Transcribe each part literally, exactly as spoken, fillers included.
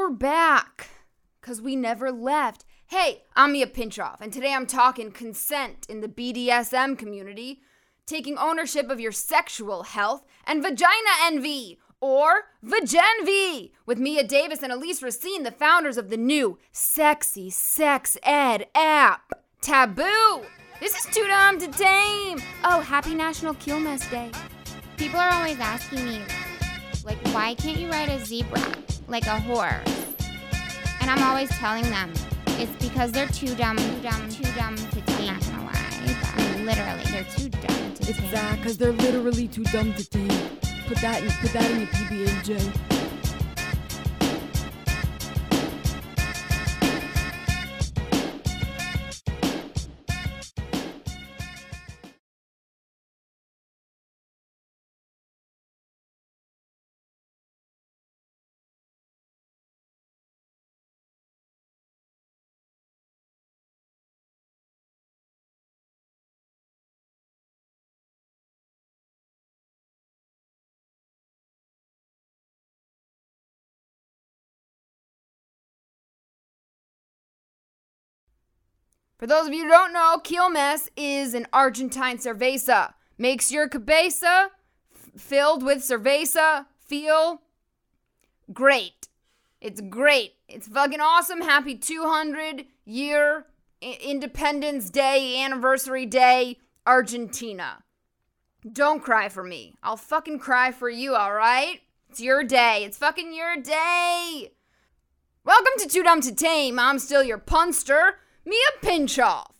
we're back, because we never left. Hey, I'm Mia Pinchoff, and today I'm talking consent in the B D S M community, taking ownership of your sexual health, and vagina envy, or Vagenvy, with Mia Davis and Elise Racine, the founders of the new sexy sex ed app, Taboo. This is Too Dumb to Tame. Oh, happy National Quilmes Day. People are always asking me, like, why can't you ride a zebra, like a horse? And I'm always telling them, it's because they're too dumb, too dumb, too dumb to tame. I'm not gonna lie, but literally, they're too dumb to it's tame. It's that, because they're literally too dumb to tame. Put that in, put that in your P B and J. For those of you who don't know, Quilmes is an Argentine cerveza. Makes your cabeza f- filled with cerveza feel great. It's great. It's fucking awesome. Happy two hundred year I- Independence Day, Anniversary Day, Argentina. Don't cry for me. I'll fucking cry for you, all right? It's your day. It's fucking your day. Welcome to Too Dumb to Tame. I'm still your punster, Mia Pinchoff.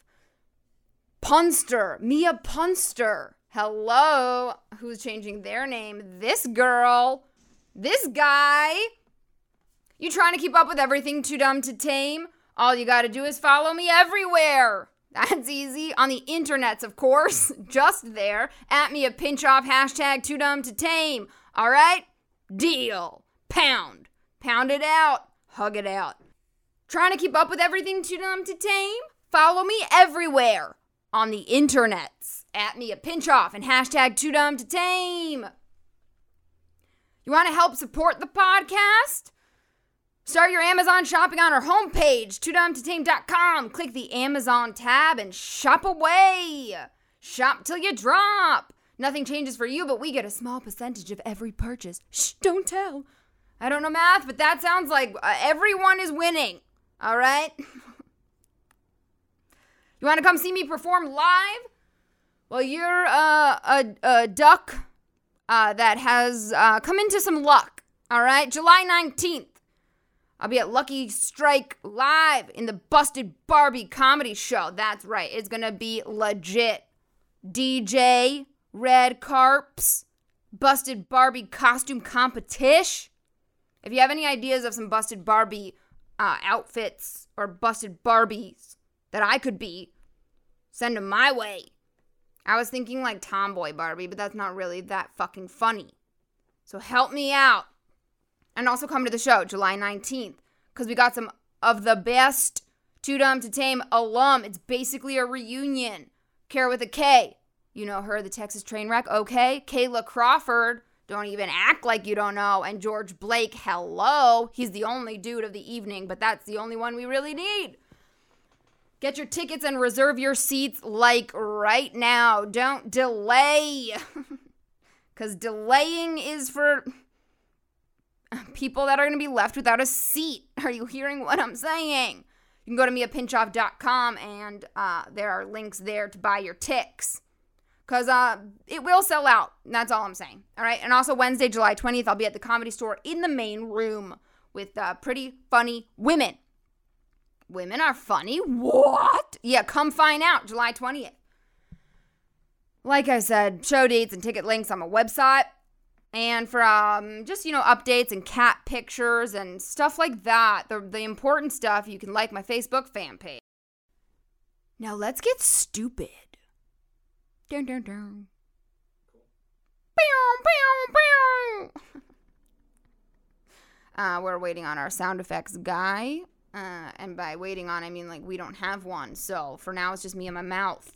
Punster. Mia Punster. Hello. Who's changing their name? This girl. This guy. You trying to keep up with everything Too Dumb to Tame? All you gotta do is follow me everywhere. That's easy. On the internets, of course. Just there. At Mia Pinchoff. Hashtag Too Dumb to Tame. All right? Deal. Pound. Pound it out. Hug it out. Trying to keep up with everything Too Dumb to Tame? Follow me everywhere on the internets. At Mia Pinchoff and hashtag Too Dumb to Tame. You want to help support the podcast? Start your Amazon shopping on our homepage, too dumb to tame dot com. Click the Amazon tab and shop away. Shop till you drop. Nothing changes for you, but we get a small percentage of every purchase. Shh, don't tell. I don't know math, but that sounds like uh, everyone is winning. All right? You want to come see me perform live? Well, you're uh, a, a duck uh, that has uh, come into some luck. All right? July nineteenth. I'll be at Lucky Strike Live in the Busted Barbie Comedy Show. That's right. It's going to be legit. D J, Red Carps, Busted Barbie costume competition. If you have any ideas of some Busted Barbie uh, outfits or Busted Barbies that I could be, send them my way. I was thinking like Tomboy Barbie, but that's not really that fucking funny. So help me out. And also come to the show, July nineteenth, because we got some of the best Too Dumb to Tame alum. It's basically a reunion. Kara with a K. You know her, the Texas train wreck, okay? Kayla Crawford. Don't even act like you don't know. And George Blake, hello. He's the only dude of the evening, but that's the only one we really need. Get your tickets and reserve your seats like right now. Don't delay. Because delaying is for people that are going to be left without a seat. Are you hearing what I'm saying? You can go to mia pinchoff dot com and uh, there are links there to buy your ticks. Because uh, it will sell out. That's all I'm saying. All right. And also Wednesday, July twentieth, I'll be at the Comedy Store in the main room with uh, pretty funny women. Women are funny? What? Yeah, come find out. July twentieth. Like I said, show dates and ticket links on my website. And for um, just, you know, updates and cat pictures and stuff like that, the, the important stuff, you can like my Facebook fan page. Now let's get stupid. Dun, dun, dun. Bow, bow, bow. uh, we're waiting on our sound effects guy. Uh, and by waiting on, I mean, like, we don't have one. So for now, it's just me and my mouth.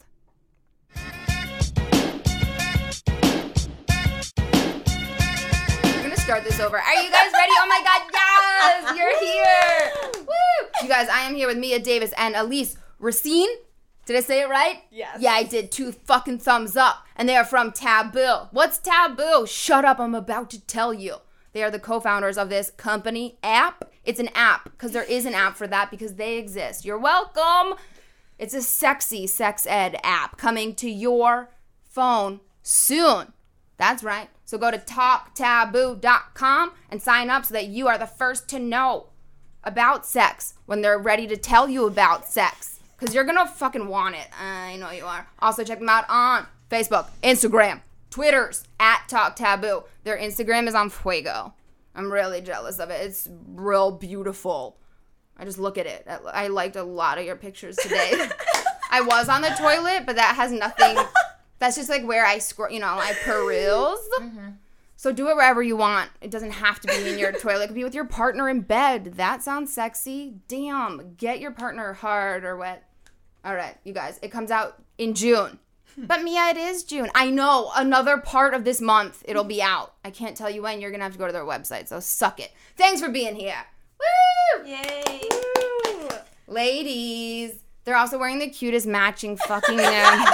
We're going to start this over. Are you guys ready? Oh, my God, Yes, you're here. Woo! You guys, I am here with Mia Davis and Elise Racine. Did I say it right? Yes. Yeah, I did. Two fucking thumbs up. And they are from Taboo. What's Taboo? Shut up, I'm about to tell you. They are the co-founders of this company app. It's an app, because there is an app for that, because they exist. You're welcome. It's a sexy sex ed app coming to your phone soon. That's right. So go to talk taboo dot com and sign up so that you are the first to know about sex when they're ready to tell you about sex. Because you're going to fucking want it. I know you are. Also, check them out on Facebook, Instagram, Twitters, at Talk Taboo. Their Instagram is on Fuego. I'm really jealous of it. It's real beautiful. I just look at it. I liked a lot of your pictures today. I was on the toilet, but that has nothing. That's just like where I scroll, you know, I peruse. Mm-hmm. So do it wherever you want. It doesn't have to be in your toilet. It could be with your partner in bed. That sounds sexy. Damn. Get your partner hard or wet. All right, you guys. It comes out in June. But Mia, it is June. I know. Another part of this month, it'll be out. I can't tell you when. You're going to have to go to their website. So suck it. Thanks for being here. Woo! Yay. Woo! Ladies. They're also wearing the cutest matching fucking um,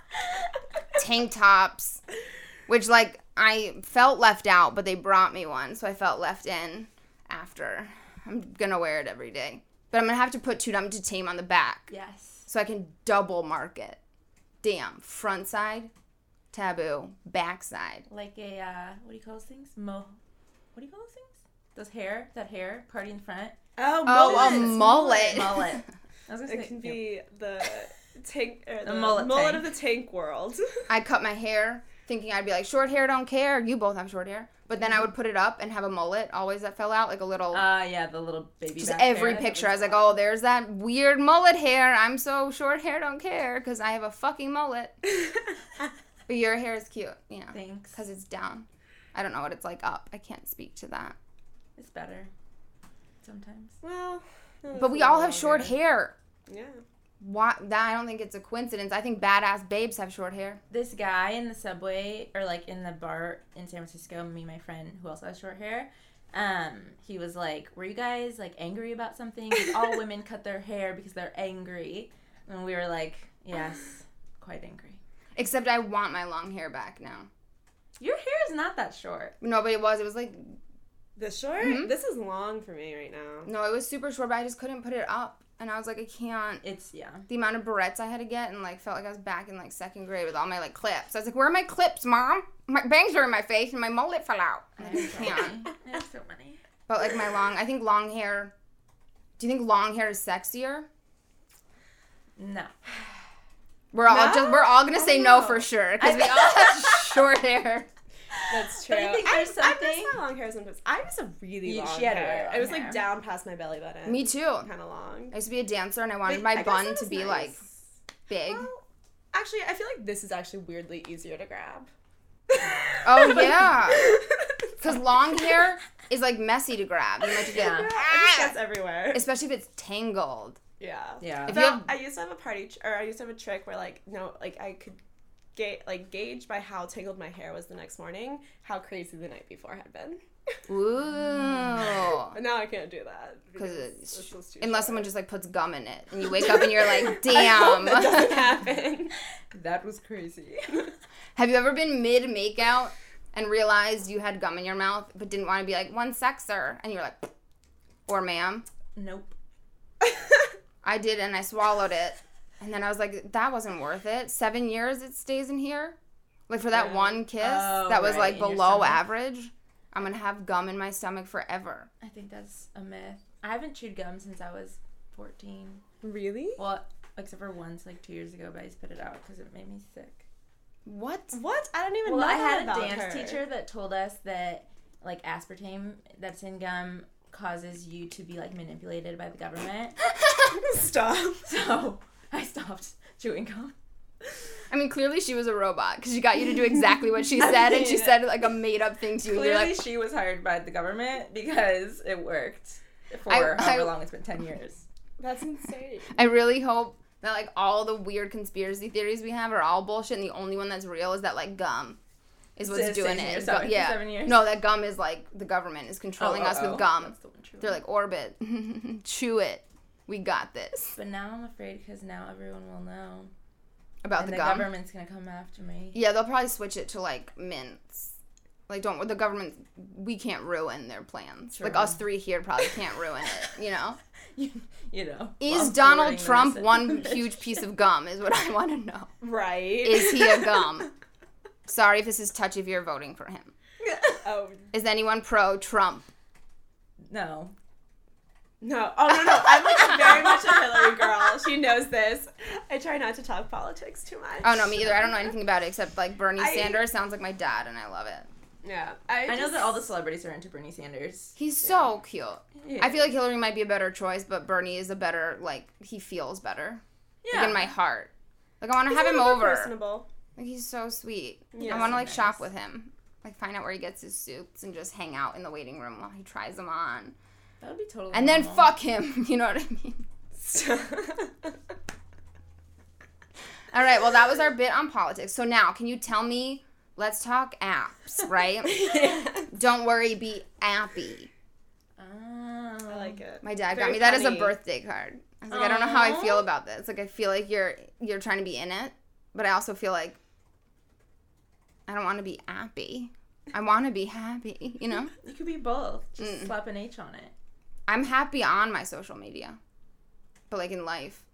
tank tops. Which, like, I felt left out, but they brought me one, so I felt left in after. I'm gonna wear it every day. But I'm gonna have to put Too Dumb to Tame on the back. Yes. So I can double mark it. Damn. Front side, Taboo. Back side. Like a, uh, what do you call those things? Mo. What do you call those things? Those hair, that hair, party in front. Oh, Oh, a mullet. mullet. Mullet. I was gonna say, It can yep. be the tank, or the, The mullet mullet tank. of the tank world. I cut my hair thinking I'd be like, short hair, don't care. You both have short hair. But then I would put it up and have a mullet always that fell out, like a little... Uh, yeah, the little baby Just back every hair. picture, I was like, oh, there's that weird mullet hair. I'm so short hair, don't care, because I have a fucking mullet. But your hair is cute, you know, Thanks. because it's down. I don't know what it's like up. I can't speak to that. It's better. Sometimes. Well, no, But we that's all a have little short longer. hair. Yeah. Why? That I don't think it's a coincidence. I think badass babes have short hair. This guy in the subway, or like in the bar in San Francisco, me and my friend who also has short hair, um, he was like, were you guys like angry about something? 'Cause all women cut their hair because they're angry. And we were like, yes, quite angry. Except I want my long hair back now. Your hair is not that short. No, but it was. It was like, This short? Mhm. This is long for me right now. no, it was super short, but I just couldn't put it up. And I was like, I can't. It's, yeah. The amount of barrettes I had to get and like felt like I was back in like second grade with all my like clips. I was like, where are my clips, Mom? My bangs are in my face and my mullet fell out. I'm like, I can't. There's so many. But like my long, I think long hair. Do you think long hair is sexier? No. We're all No? just we're all gonna I say don't no know. for sure because we all have short hair. That's true. But I think I, there's I something- miss my long hair sometimes. I miss a really You- long she had hair. really long it was hair. like down past my belly button. Me too. Kind of long. I used to be a dancer and I wanted But my I guess bun that to was be nice. like big. Well, actually, I feel like this is actually weirdly easier to grab. Oh yeah, because long hair is like messy to grab. You might just be Yeah. like, It just "Ah!" gets everywhere. Especially if it's tangled. Yeah. Yeah. If So you have- I used to have a party, tr- or I used to have a trick where like no, like I could ga- like gauge by how tangled my hair was the next morning, how crazy the night before had been. Ooh. But now I can't do that Because it's just too unless short. someone just like puts gum in it and you wake up and you're like, I hope damn. that doesn't happen. That was crazy. Have you ever been mid makeout and realized you had gum in your mouth but didn't want to be like, one sec, sir? And you're like, or ma'am. Nope. I did and I swallowed it. And then I was like, that wasn't worth it. Seven years it stays in here? Like for that Yeah. one kiss Oh, that was right, like in your below stomach. average. I'm going to have gum in my stomach forever. I think that's a myth. I haven't chewed gum since I was fourteen. Really? Well, except for once, like two years ago, but I just put it out because it made me sick. What? What? I don't even Well, know I that had a about dance her. teacher that told us that like aspartame that's in gum causes you to be like manipulated by the government. Stop. So I stopped chewing gum. I mean, clearly she was a robot because she got you to do exactly what she I said and she mean, said like a made up thing to you. And you're Clearly, like, she was hired by the government because it worked for I- however I- long it's been ten years. That's insane. I really hope that like all the weird conspiracy theories we have are all bullshit and the only one that's real is that like gum. is what's Stay- doing stay it. here Gu- seven- yeah. seven years? No, that gum is like the government is controlling Oh, oh, us oh. with gum. That's the one true They're one. like, Orbit, chew it. We got this. But now I'm afraid because now everyone will know. About and the, the gum. government's gonna come after me. Yeah, they'll probably switch it to like mints. Like, don't the government? We can't ruin their plans. True. Like us three here probably can't ruin it. You know. you, you know. Is while Donald forwarding Trump this one information. huge piece of gum? Is what I want to know. Right. Is he a gum? Sorry if this is touchy if you're voting for him. Oh Is anyone pro Trump? No. no! Oh no no! I'm like very much a Hillary girl. She knows this. I try not to talk politics too much. Oh no, me either. I don't know anything about it except like Bernie I- Sanders sounds like my dad, and I love it. Yeah, I, I know just- that all the celebrities are into Bernie Sanders. He's so cute. Yeah. I feel like Hillary might be a better choice, but Bernie is a better like he feels better. yeah. Like in my heart. Like I want to He's have a him little more over. Personable. Like he's so sweet. Yeah. I want to like Nice. shop with him. Like find out where he gets his suits and just hang out in the waiting room while he tries them on. That would be totally. And then normal. fuck him. You know what I mean? All right, well that was our bit on politics. So now, can you tell me, let's talk apps, right? Yeah. Don't worry, be appy. Oh. I like it. My dad got Very me that as a funny. birthday card. I was like, I don't know how I Aw. feel about this. Like I feel like you're you're trying to be in it, but I also feel like I don't want to be appy. I want to be happy, you know? You could be both. Just Mm. slap an H on it. I'm happy on my social media. But like in life.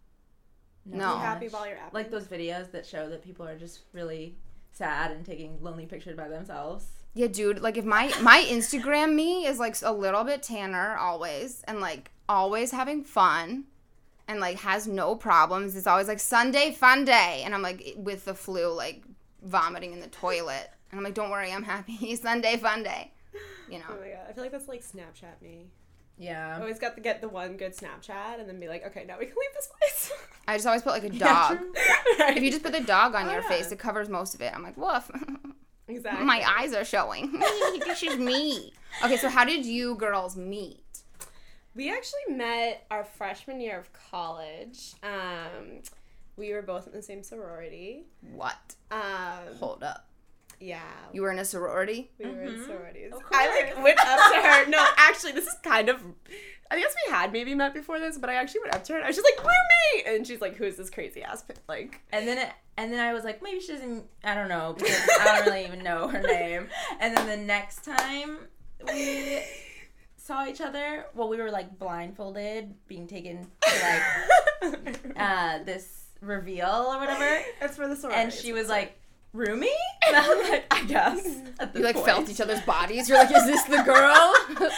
No. Be happy while you're happy. Like those videos that show that people are just really sad and taking lonely pictures by themselves. Yeah, dude, like if my my Instagram me is like a little bit tanner always and like always having fun and like has no problems. It's always like Sunday fun day and I'm like with the flu like vomiting in the toilet. And I'm like, don't worry, I'm happy. Sunday fun day. You know. Oh my god, I feel like that's like Snapchat me. I Yeah. always got to get the one good Snapchat and then be like, okay, now we can leave this place. I just always put like a Yeah, dog. true. Right. If you just put the dog on Oh, your yeah. face, it covers most of it. I'm like, woof. Exactly. My eyes are showing. This is me. Okay, so how did you girls meet? We actually met our freshman year of college. Um, we were both in the same sorority. What? Um, Hold up. yeah. You were in a sorority? We were in Mhm. sororities. Of I like course. went up to her. No, actually, this is kind of. I guess we had maybe met before this, but I actually went up to her and I was just like, roommate! And she's like, who is this crazy ass? p- Like, And then it, and then I was like, maybe she doesn't. I don't know because I don't really even know her name. And then the next time we saw each other, well, we were like blindfolded, being taken to like uh, this reveal or whatever. that's for the sorority. And she was like, roomie? And I was like, I guess. At this You like point. felt each other's bodies? You're like, is this the girl?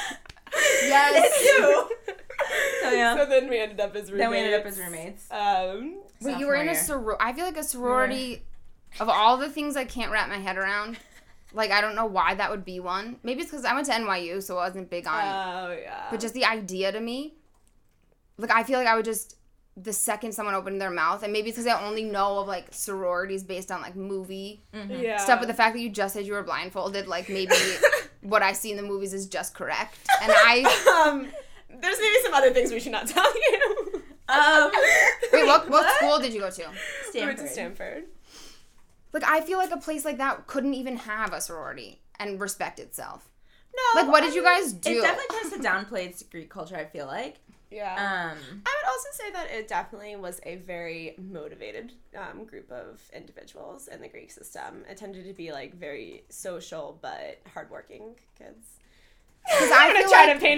Yes. It's you. So, yeah. So then we ended up as roommates. Then we ended up as roommates. Um, Wait, you were in a Sophomore sorority. I feel like a sorority, of all the things I can't wrap my head around, like, I don't know why that would be one. Maybe it's because I went to N Y U, so I wasn't big on oh, yeah. But just the idea to me, like, I feel like I would just, the second someone opened their mouth, and maybe it's because I only know of, like, sororities based on, like, movie Mhm. yeah. stuff, but the fact that you just said you were blindfolded, like, maybe what I see in the movies is just correct. And I, um, there's maybe some other things we should not tell you. Um, wait, what, what school did you go to? We went to Stanford. Stanford. Like, I feel like a place like that couldn't even have a sorority and respect itself. No. Like, what did you I mean, guys do? It definitely tries to downplay its Greek culture, I feel like. Yeah. Um, I would also say that it definitely was a very motivated um, group of individuals in the Greek system. It tended to be like very social but hardworking kids. Because I I'm gonna feel try like, to paint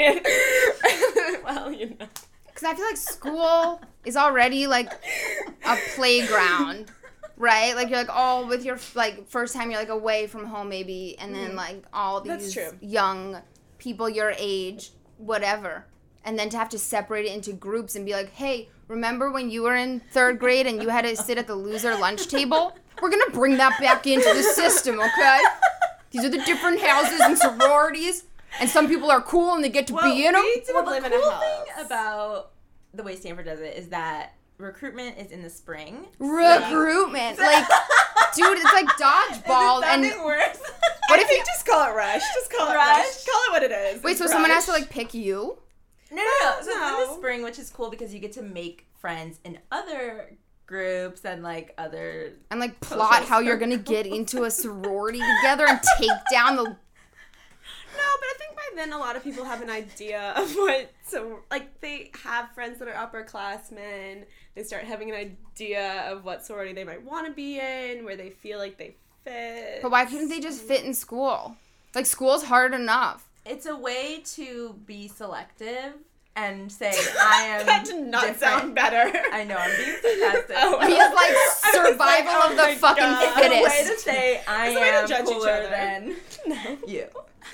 it. Well, you know. Because I feel like school is already, like, a playground, right? Like, you're, like, all with your, like, first time you're, like, away from home, maybe, and then, like, all That's these true. young people your age, whatever. And then to have to separate it into groups and be like, hey, remember when you were in third grade and you had to sit at the loser lunch table? We're going to bring that back into the system, okay? These are the different houses and sororities. And some people are cool and they get to be in them. we didn't well, the live cool in a house. thing about the way Stanford does it is that recruitment is in the spring. Recruitment. Like, dude, it's like dodgeball. And worse? What if you just call it rush? Just call it rush. Rush? Call it what it is. wait, It's so someone has to, rush. like, pick you? No, no, no. So it's in No. the spring, which is cool because you get to make friends in other groups and like other And like plot social how you're gonna get into a sorority together and take down the. No, but I think by then a lot of people have an idea of what, so like they have friends that are upperclassmen. They start having an idea of what sorority they might want to be in, where they feel like they fit. But why couldn't they just fit in school? Like school's hard enough. It's a way to be selective and say I am That did not different. sound better. I know, I'm being sarcastic. Oh, He's I like was survival like, oh of the my fucking God. It's a way to fittest. say I It's a way to am judge each cooler other. than No. you.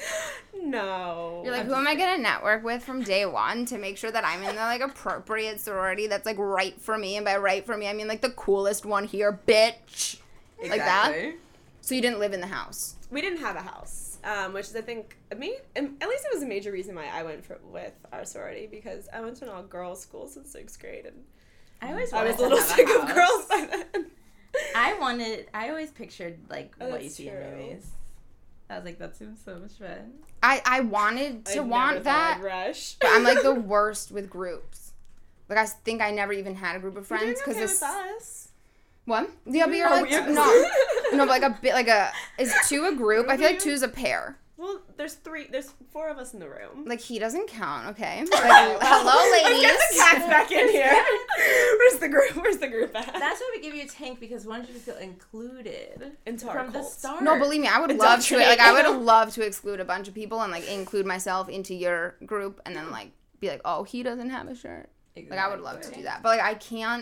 No. You're like, who am I gonna network with from day one to make sure that I'm in the like appropriate sorority that's like right for me? And by right for me, I mean like the coolest one here, bitch. Like that. Exactly. So you didn't live in the house. We didn't have a house, um, which is, I think, a ma- um, at least it was a major reason why I went for, with our sorority, because I went to an all-girls school since sixth grade, and I always I wanted was a little to have sick a of house. girls by then. I wanted. I always pictured like Oh, what you that's see in true. movies. I was like, that seems so much fun. I I wanted to I never want thought that, I'd rush. but I'm like the worst with groups. Like I think I never even had a group of You're doing friends because okay this. with us. What? Yeah, but you're Oh, like yeah. no, no, but like a bit like a is two a group? I feel like two is a pair. Well, there's three, there's four of us in the room. Like he doesn't count, okay? Like, Well, hello, Let's ladies. get the cats back in here. Where's the group? Where's the group at? That's why we give you a tank, because we want you to feel included Into our from the cult. start. No, believe me, I would love to. Like, I would Indoctrinate. love to exclude a bunch of people and like include myself into your group, and then like be like, oh, he doesn't have a shirt. Exactly. Like, I would love to do that, but like, I can't.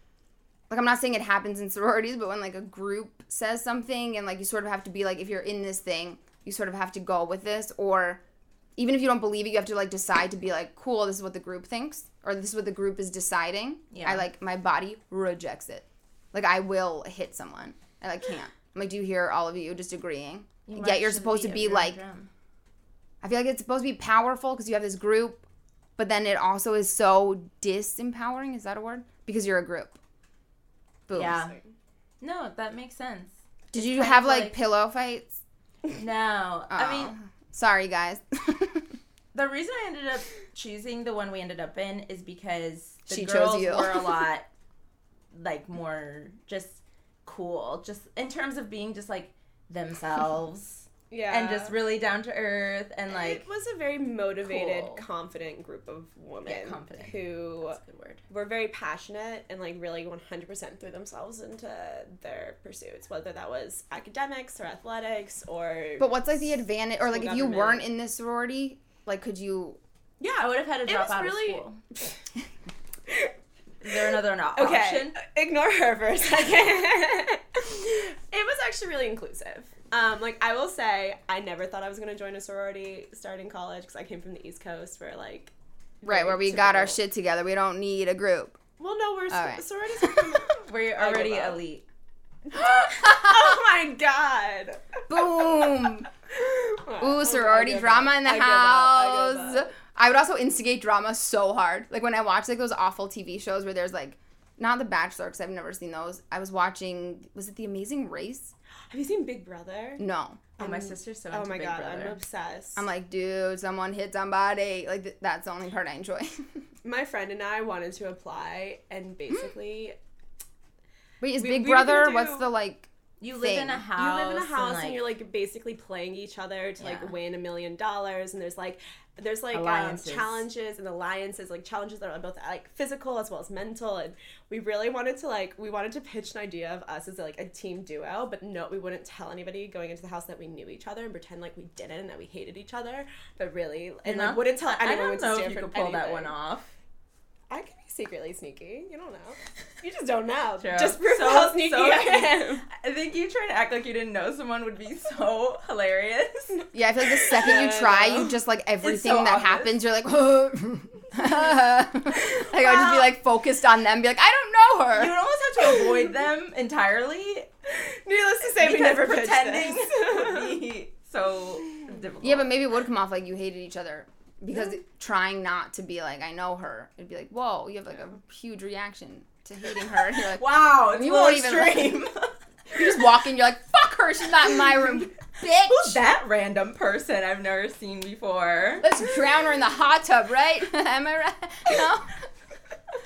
Like, I'm not saying it happens in sororities, but when like a group says something, and like you sort of have to be like, if you're in this thing, you sort of have to go with this, or even if you don't believe it, you have to like decide to be like, cool, this is what the group thinks, or this is what the group is deciding. Yeah. I like my body rejects it. Like, I will hit someone. I like can't. I'm like, do you hear all of you just agreeing? You Yet you're march supposed to the be beat of your like, drum. I feel like it's supposed to be powerful because you have this group, but then it also is so disempowering. Is that a word? Because you're a group. Boom. Yeah. No, that makes sense. Did It's you kind have of like, like- pillow fights? No, I mean, Oh. Sorry, guys. the reason I ended up choosing the one we ended up in is because the She chose girls you. were a lot like more just cool, just in terms of being just like themselves Yeah. and just really down to earth and like it was a very motivated, cool. confident group of women Yeah, confident. who that's a good word. were very passionate and like really one hundred percent threw themselves into their pursuits, whether that was academics or athletics or But what's like the advantage, or like School if you government. weren't in this sorority, like could you? Yeah, I would have had to It drop was out really- of school. Is there another no- Okay, option? ignore her for a second. It was actually really inclusive. Um, like I will say, I never thought I was gonna join a sorority starting college because I came from the East Coast, where like Right, very where we got our typical- shit together. We don't need a group. Well, no, we're All right. sororities. Are from, We're I already give up. elite. oh my god! Boom. Ooh, I sorority give drama up. in the I give up. I give house. up. I would also instigate drama so hard. Like when I watch like those awful T V shows where there's like, not The Bachelor because I've never seen those. I was watching, was it The Amazing Race? Have you seen Big Brother? No. Oh, my Um, sister's so Oh into my Big god, Brother. I'm obsessed. I'm like, dude, someone hit somebody. Like th- that's the only part I enjoy. My friend and I wanted to apply, and basically, Wait, is We- Big we were gonna Brother? do- What's the like? You live thing. in a You house. you live in a house and, and, you're like basically playing each other to Yeah. like win a million dollars, and there's like there's like um, Alliances. challenges and alliances, like challenges that are both like physical as well as mental, and we really wanted to like we wanted to pitch an idea of us as like a team duo, but no, we wouldn't tell anybody going into the house that we knew each other and pretend like we didn't and that we hated each other, but really and like not- wouldn't tell I anyone don't when to know stand if you for could pull that anything. one off. I could be secretly sneaky. You don't know. You just don't know. True. Just prove So- how sneaky so- I am. I think you trying to act like you didn't know someone would be so hilarious. Yeah, I feel like the second you Yeah, try, I know. you just like everything so that obvious. happens, you're like, like I would just be like focused on them, be like, I don't know her. You would almost have to avoid them entirely. Needless to say, we because never pitched pretending this. would be so difficult. Yeah, but maybe it would come off like you hated each other because trying not to be like, I know her, it'd be like, whoa, you have like a huge reaction to hating her. And you're like, wow, it's You a little won't even- extreme. you just walk in, you're like, fuck her, she's not in my room, bitch. Who's that random person I've never seen before? Let's drown her in the hot tub, right? Am I right? No?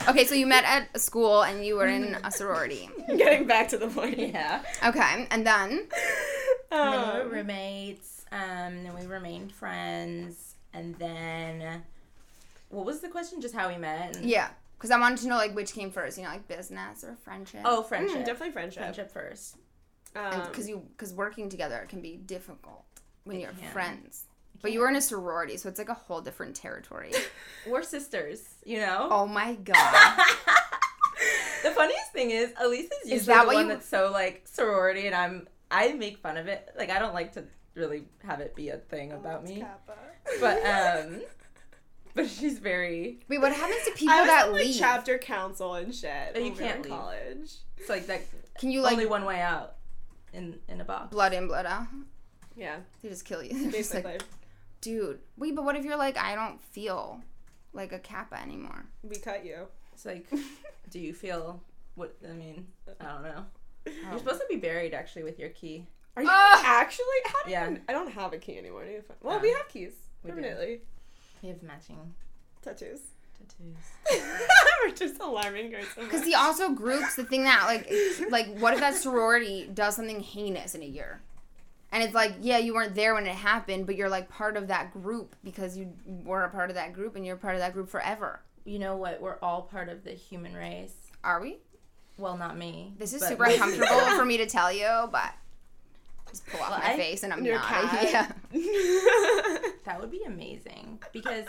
Okay, so you met at a school and you were in a sorority. Getting back to the point. Yeah. Okay, and then? And then we were Um, roommates, um, and then we remained friends, and then, what was the question? Just how we met? And- Yeah, because I wanted to know, like, which came first, you know, like business or friendship? Oh, friendship. mm, definitely friendship. Friendship first. Um, Because you, because working together can be difficult when you're can. friends. But you were in a sorority, so it's like a whole different territory. We're sisters, you know? Oh my god. The funniest thing is, Elise is usually that the what one you- that's so, like, sorority, and I'm, I make fun of it. Like, I don't like to really have it be a thing about me. Kappa. But, um, but she's very, Wait, what happens to people I was that in, like, leave? chapter council and shit. Oh, you when we were can't in leave. college. it's like, that, Can you, like, only one way out in, in a box. blood in, blood out? Yeah, They just kill you. They're just basically. like, dude, wait, but what if you're like, I don't feel like a Kappa anymore? We cut you. It's like, do you feel, what, I mean, I don't know. Oh. You're supposed to be buried, actually, with your key. Are you Ah! actually? How do Yeah. you? I don't have a key anymore. Do you find- Well, Uh, we have keys we do. permanently. We have matching Tattoos. tattoos. We're just alarming her so much. Because he also groups the thing that, like, like, what if that sorority does something heinous in a year? And it's like, yeah, you weren't there when it happened, but you're, like, part of that group because you were a part of that group and you're part of that group forever. You know what? We're all part of the human race. Are we? Well, not me. This is but- super uncomfortable for me to tell you, but just pull off Well, my I- face and I'm Your not. cat. Yeah. That would be amazing because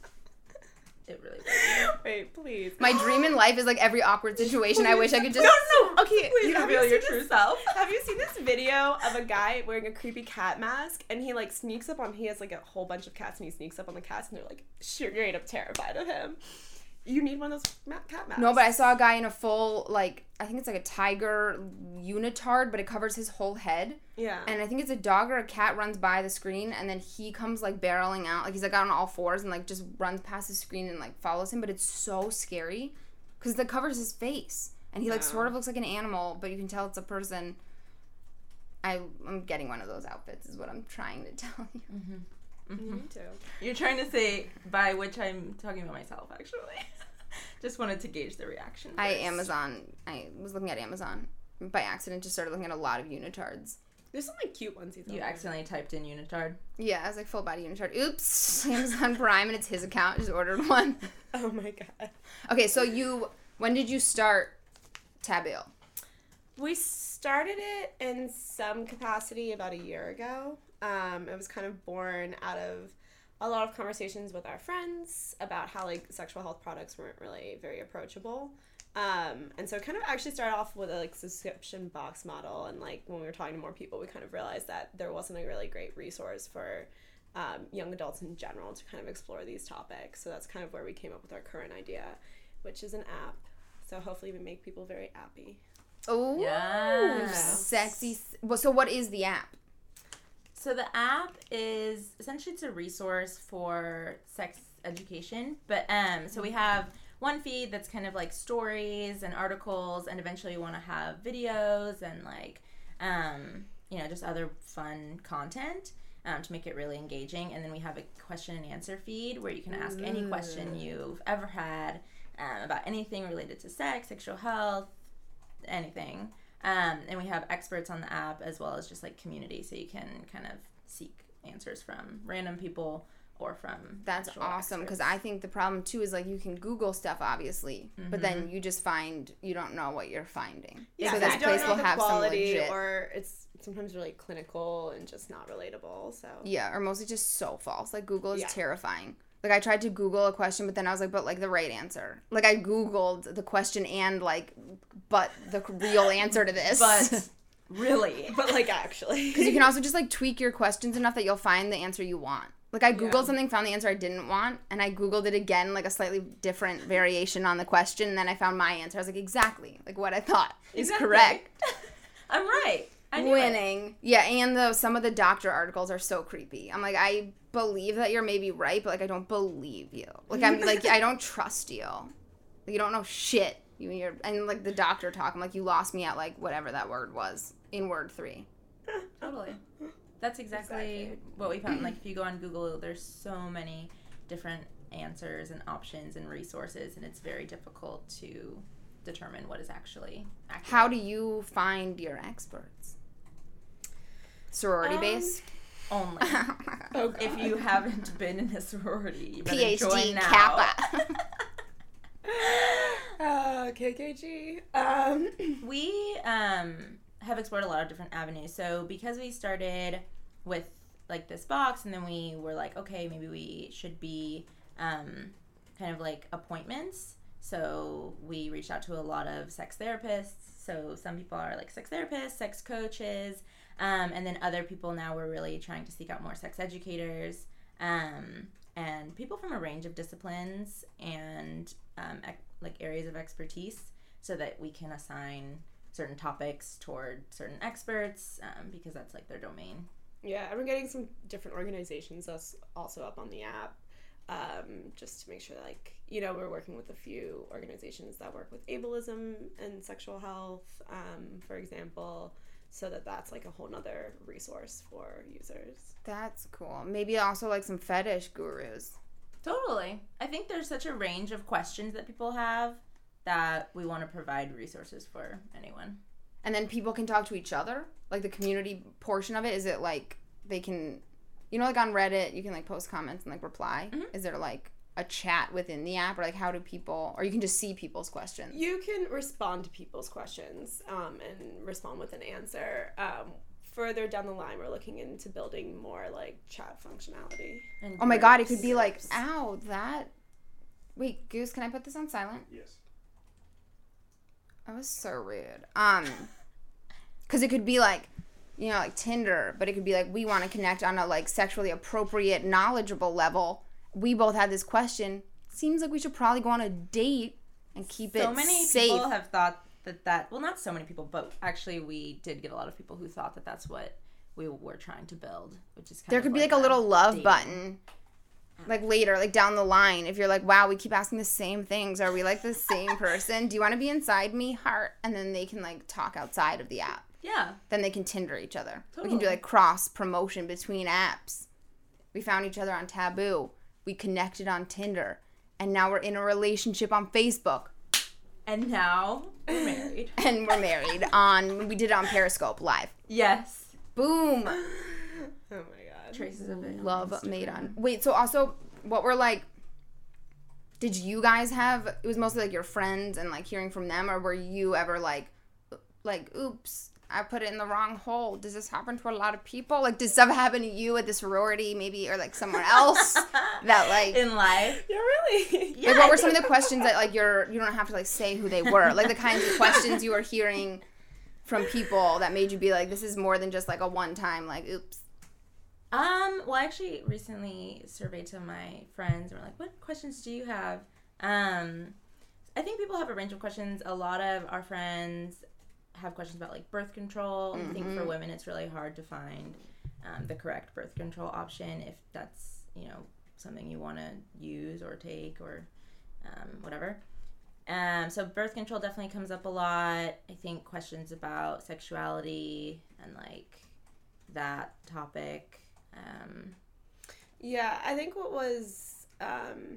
it really would. Wait, please. My dream in life is, like, every awkward situation. I wish I could just... No, no. Okay, Please you have reveal you your seen true this- self. Have you seen this video of a guy wearing a creepy cat mask and he like sneaks up on? He has like a whole bunch of cats and he sneaks up on the cats and they're like straight up terrified of him. You need one of those ma- cat masks. No, but I saw a guy in a full, like, I think it's like a tiger unitard, but it covers his whole head. Yeah. And I think it's a dog or a cat runs by the screen, and then he comes, like, barreling out. Like, he's, like, on all fours and, like, just runs past the screen and, like, follows him. But it's so scary because it covers his face. And he, like, Wow. sort of looks like an animal, but you can tell it's a person. I, I'm getting one of those outfits is what I'm trying to tell you. You need to. You're trying to say by which I'm talking about myself, actually. Just wanted to gauge the reaction. I first. Amazon. I was looking at Amazon by accident. Just started looking at a lot of unitards. There's some like cute ones. You accidentally typed in unitard. Yeah, I was like full body unitard. Oops, Amazon Prime, and it's his account. Just ordered one. Oh my god. Okay, so you, when did you start Taboo? We started it in some capacity about a year ago. Um, it was kind of born out of a lot of conversations with our friends about how like sexual health products weren't really very approachable. Um, and so it kind of actually started off with a like subscription box model, and like when we were talking to more people, we kind of realized that there wasn't a really great resource for um, young adults in general to kind of explore these topics. So that's kind of where we came up with our current idea, which is an app. So hopefully we make people very appy. Oh, Yes. sexy. s- Well, so what is the app? So the app is essentially it's a resource for sex education, but um, so we have one feed that's kind of like stories and articles, and eventually we want to have videos and like um, you know, just other fun content um, to make it really engaging. And then we have a question and answer feed where you can ask any question you've ever had um, about anything related to sex, sexual health, anything. Um, and we have experts on the app as well as just like community, so you can kind of seek answers from random people or from That's actual awesome because experts. I think the problem too is like you can Google stuff obviously, but then you just find you don't know what you're finding. Yeah, so you this don't place know will the have some quality, legit. or it's sometimes really clinical and just not relatable. So Yeah, or mostly just so false. Like Google is Yeah. terrifying. Like I tried to Google a question, but then I was like, but like the right answer. Like I Googled the question and like, but the real answer to this. But really, but like actually, Because you can also just like tweak your questions enough that you'll find the answer you want. Like I Googled Yeah. something, found the answer I didn't want, and I Googled it again, like a slightly different variation on the question, and then I found my answer. I was like, exactly, like what I thought is Exactly. correct. I'm right. I knew it. Winning. Yeah, and the some of the doctor articles are so creepy. I'm like, I believe that you're maybe right, but like I don't believe you. Like I'm like I don't trust you. Like, you don't know shit. You and your and like the doctor talk. I'm like, you lost me at like whatever that word was in word three. Totally. That's exactly, Exactly. what we found. Like, if you go on Google, there's so many different answers and options and resources, and it's very difficult to determine what is actually accurate. How do you find your experts? Sorority Um, based? Only. Oh, God. If you haven't been in a sorority, you better PhD join now. Kappa. Uh, K K G. Um, We um, have explored a lot of different avenues. So because we started with like this box, and then we were like, okay, maybe we should be um, kind of like appointments. So we reached out to a lot of sex therapists. So some people are like sex therapists, sex coaches, um, and then other people now we're really trying to seek out more sex educators, um, and people from a range of disciplines and um, ec- like areas of expertise, so that we can assign certain topics toward certain experts, um, because that's like their domain. yeah, and we're getting some different organizations us also up on the app, um, just to make sure, like, you know, we're working with a few organizations that work with ableism and sexual health, um, for example, so that that's like a whole nother resource for users. That's cool. Maybe also like some fetish gurus. Totally. I think there's such a range of questions that people have that we want to provide resources for anyone. And then people can talk to each other? Like the community portion of it, is it like they can, you know, like on Reddit, you can like post comments and like reply? Mm-hmm. Is there like a chat within the app, or like how do people, or you can just see people's questions? You can respond to people's questions um, and respond with an answer. Um, further down the line, we're looking into building more like chat functionality. And Oh my god, it groups. could be like, ow, that. Wait, Goose, can I put this on silent? Yes. That was so rude. Um, because it could be like, you know, like Tinder, but it could be like, we want to connect on a like sexually appropriate, knowledgeable level. We both had this question. Seems like we should probably go on a date and keep So it many safe. people have thought that that, well, not so many people, but actually we did get a lot of people who thought that that's what we were trying to build, which is kind There of could be like a little love dating. button. Like later, like down the line, if you're like, wow, we keep asking the same things. Are we like the same person? Do you want to be inside me? Heart. And then they can like talk outside of the app. Yeah. Then they can Tinder each other. We can do Totally. like cross promotion between apps. We found each other on Taboo. We connected on Tinder. And now we're in a relationship on Facebook. And now we're married. And we're married on, we did it on Periscope live. Yes. Boom. Oh my god. Traces of it. on Love Instagram. made on. Wait, so also, what were like, did you guys have, it was mostly like your friends and like hearing from them, or were you ever like, like, oops, I put it in the wrong hole. Does this happen to a lot of people? Like, did stuff happen to you at the sorority maybe, or like somewhere else that like, In life. Yeah, really? Yeah, like what I were some of think- the questions that like you're, you don't have to like say who they were, like the kinds of questions you were hearing from people that made you be like, this is more than just like a one time like, oops. Um, well, I actually recently surveyed some of my friends and were like, what questions do you have? Um, I think people have a range of questions. A lot of our friends have questions about like birth control. I think for women, it's really hard to find um, the correct birth control option if that's, you know, something you want to use or take or um, whatever. Um, so birth control definitely comes up a lot. I think questions about sexuality and like that topic. Um, Yeah, I think what was um,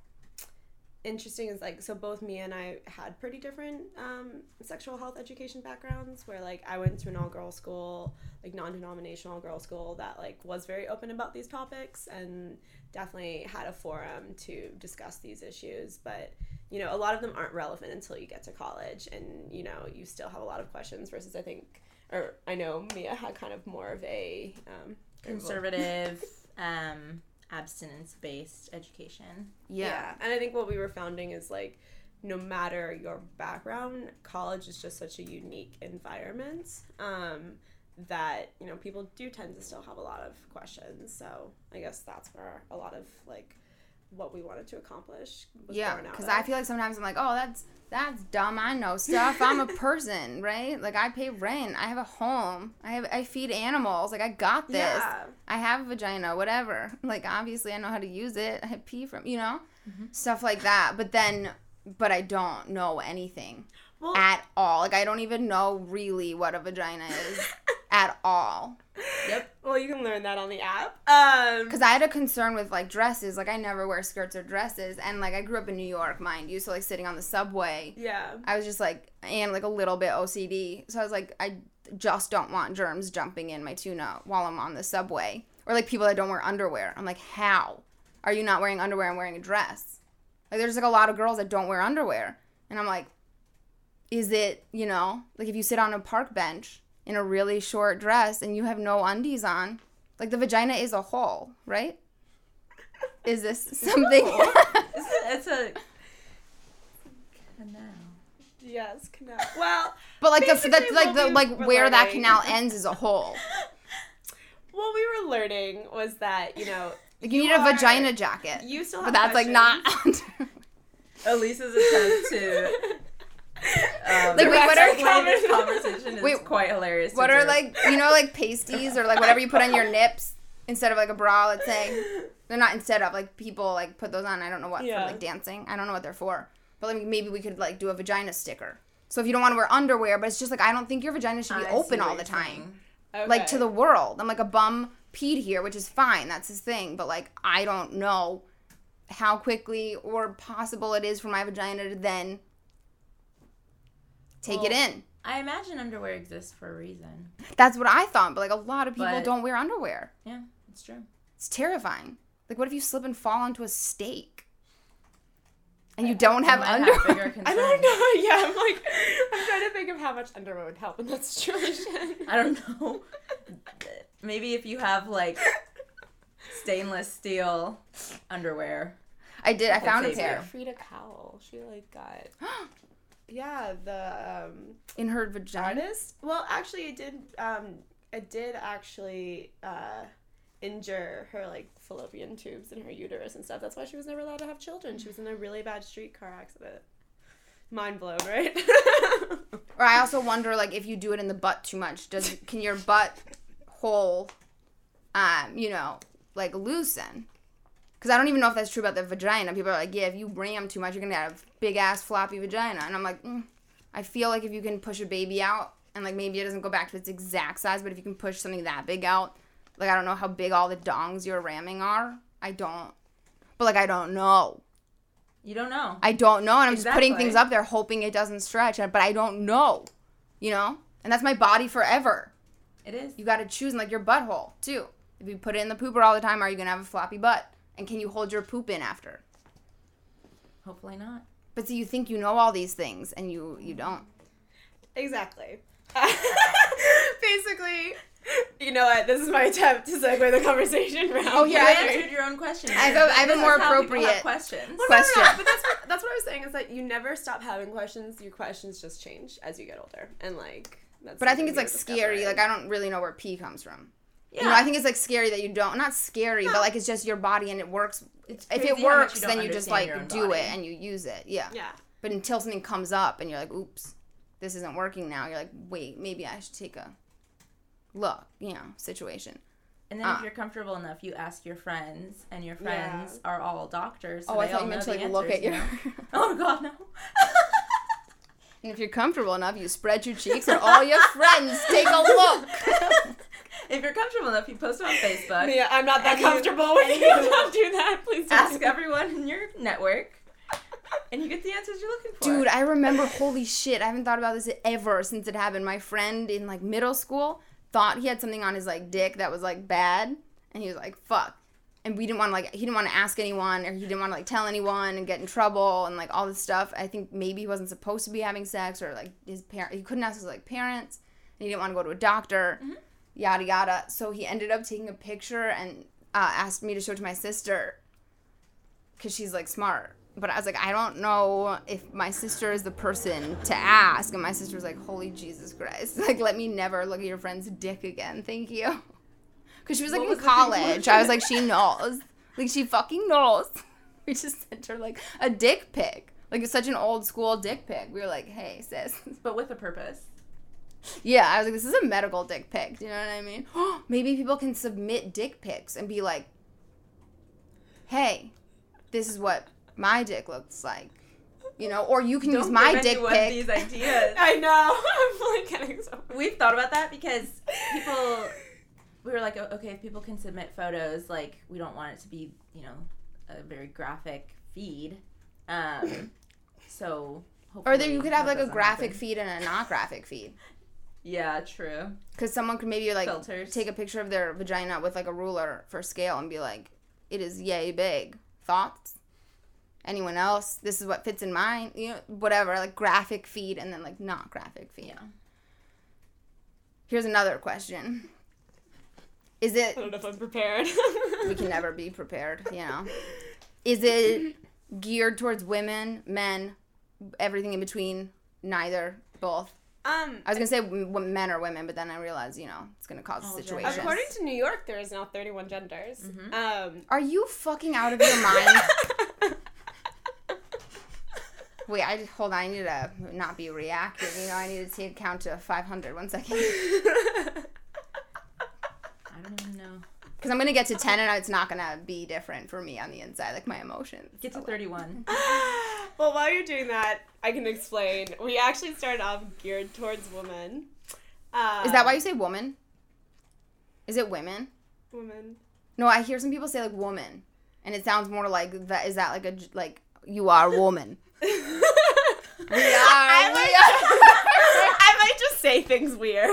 interesting is like, so both Mia and I had pretty different um, sexual health education backgrounds, where like I went to an all-girls school, like non-denominational girl school that like was very open about these topics and definitely had a forum to discuss these issues, but you know, a lot of them aren't relevant until you get to college, and you know, you still have a lot of questions versus I think, or I know Mia had kind of more of a um, conservative, um, abstinence-based education. Yeah. And I think what we were founding is like, no matter your background, college is just such a unique environment um, that, you know, people do tend to still have a lot of questions. So I guess that's where a lot of like what we wanted to accomplish was Yeah, born out because of. I feel like sometimes I'm like, oh, that's that's dumb. I know stuff. I'm a person, right? Like I pay rent. I have a home. I have I feed animals. Like I got this. Yeah. I have a vagina. Whatever. Like obviously I know how to use it. I pee from you know stuff like that. But then, but I don't know anything Well- at all. Like I don't even know really what a vagina is at all. Yep. Well, you can learn that on the app. Um, Because I had a concern with, like, dresses. Like, I never wear skirts or dresses. And, like, I grew up in New York, mind you. So, like, sitting on the subway, yeah. I was just, like, and, like, a little bit O C D. So I was like, I just don't want germs jumping in my tuna while I'm on the subway. Or, like, people that don't wear underwear. I'm like, how are you not wearing underwear and wearing a dress? Like, there's, like, a lot of girls that don't wear underwear. And I'm like, is it, you know, like, if you sit on a park bench in a really short dress and you have no undies on, like, the vagina is a hole, right? Is this something? It's a, it's a canal. Yes, canal. Well, But, like, the, basically the like what the we like were where that learning- canal ends is a hole. what we were learning was that, you know, Like, you, need a are- vagina jacket. You still But have that's, like, not. questions. Elise's attempt to um, Like, wait, what are- segue this conversation is Wait, quite hilarious. to What are, do. like, you know, like, pasties or, like, whatever you put on your nips instead of, like, a bra, let's say. They're not instead of, like, people, like, put those on. I don't know what, Yeah. for, like, dancing. I don't know what they're for. But, like, maybe we could, like, do a vagina sticker. So if you don't want to wear underwear, but it's just, like, I don't think your vagina should be I open see what all the you're time. saying. Okay. Like, to the world. I'm like, a bum peed here, which is fine. That's his thing. But, like, I don't know how quickly or possible it is for my vagina to then take it Well, in. I imagine underwear exists for a reason. That's what I thought. But, like, a lot of people But- don't wear underwear. Yeah, it's true. It's terrifying. Like, what if you slip and fall onto a steak? And you don't have I might underwear? bigger concerns. I don't know. Yeah, I'm like, I'm trying to think of how much underwear would help in that situation. I don't know. Maybe if you have like stainless steel underwear. I did. I That's found a safe. pair. Frida Kahlo, she like got. Yeah, the um, In her vagina? artist. Well, actually, it did. Um, it did actually uh, injure her like fallopian tubes in her uterus and stuff. That's why she was never allowed to have children. She was in a really bad streetcar accident. Mind blown, right? Or I also wonder, like, if you do it in the butt too much, does can your butt hole, um, you know, like, loosen? Because I don't even know if that's true about the vagina. People are like, yeah, if you ram too much, you're going to have a big-ass floppy vagina. And I'm like, mm, I feel like if you can push a baby out, and, like, maybe it doesn't go back to its exact size, but if you can push something that big out, like, I don't know how big all the dongs you're ramming are. I don't. But, like, I don't know. You don't know. I don't know, and I'm just putting Exactly. things up there hoping it doesn't stretch, but I don't know, you know? And that's my body forever. It is. You got to choose, like, your butthole, too. If you put it in the pooper all the time, are you going to have a floppy butt? And can you hold your poop in after? Hopefully not. But so you think you know all these things, and you, you don't. Exactly. Basically, you know what? This is my attempt to segue the conversation around. Oh, yeah, You I- answered your own question. I have a- I have a This more is how people have appropriate- questions. Well, no, no, no, Question. but that's what, that's what I was saying is that you never stop having questions. Your questions just change as you get older, and like that's. But I think something it's, like, you're scary. discovering. Like, I don't really know where pee comes from. Yeah. You know, I think it's, like, scary that you don't. Not scary, but, like, it's just your body, and it works. It's If crazy it how much works, you don't then you just, understand your like, own do body. it, and you use it. Yeah. Yeah. But until something comes up and you're like, oops, this isn't working now, you're like, wait, maybe I should take a look, you know, situation. And then Ah. if you're comfortable enough, you ask your friends, and your friends are all doctors. So Oh, I they thought all you meant know to, the like, look answers, at your... you know? Oh God, no. And if you're comfortable enough, you spread your cheeks and all your friends take a look. If you're comfortable enough, you post it on Facebook. Mia, I'm not that And you- comfortable with and you. you Don't do that, please. Don't Ask do that. everyone in your network, and you get the answers you're looking for. Dude, I remember, holy shit, I haven't thought about this ever since it happened. My friend in, like, middle school thought he had something on his, like, dick that was, like, bad, and he was like, fuck. And we didn't want to, like, he didn't want to ask anyone, or he didn't want to, like, tell anyone and get in trouble and, like, all this stuff. I think maybe he wasn't supposed to be having sex, or, like, his parent, he couldn't ask his, like, parents, and he didn't want to go to a doctor, Mm-hmm. yada, yada. So he ended up taking a picture and uh, asked me to show it to my sister, because she's, like, smart. But I was like, I don't know if my sister is the person to ask. And my sister was like, holy Jesus Christ. Like, let me never look at your friend's dick again. Thank you. Because she was, like, What in was the college. conclusion? I was like, she knows. Like, she fucking knows. We just sent her, like, a dick pic. Like, it's such an old school dick pic. We were like, hey, sis. but with a purpose. Yeah, I was like, this is a medical dick pic. Do you know what I mean? Maybe people can submit dick pics and be like, hey, this is what my dick looks like. You know, or you can Don't use my give dick anyone pic. these ideas. I know. I'm like getting so. We've thought about that because people we were like, okay, if people can submit photos, like, we don't want it to be, you know, a very graphic feed. Um, so hopefully Or then you could have that like a doesn't graphic happen. feed and a not graphic feed. Yeah, true. Because someone could maybe like Filters. take a picture of their vagina with like a ruler for scale and be like, it is yay big. Thoughts? Anyone else? This is what fits in mine. You know, whatever. Like graphic feed and then like not graphic feed. Yeah. Here's another question. Is it, I don't know if I'm prepared. we can never be prepared, you know. Is it geared towards women, men, everything in between, neither, both? Um, I was going to say w- men or women, but then I realized, you know, it's going to cause a Oh, situation. genders. according to New York, there is now thirty-one genders. Mm-hmm. Um, Are you fucking out of your mind? Wait, I just, hold on, I need to not be reactive, you know, I need to take count to five hundred, one second. I don't even know. Because I'm going to get to ten and it's not going to be different for me on the inside, like my emotions. Get to thirty-one. well, while you're doing that, I can explain. We actually started off geared towards women. Um, Is that why you say woman? Is it women? women? No, I hear some people say like woman, and it sounds more like that. Is that like a j- like you are a woman? We are. I we might, are. I might just say things weird.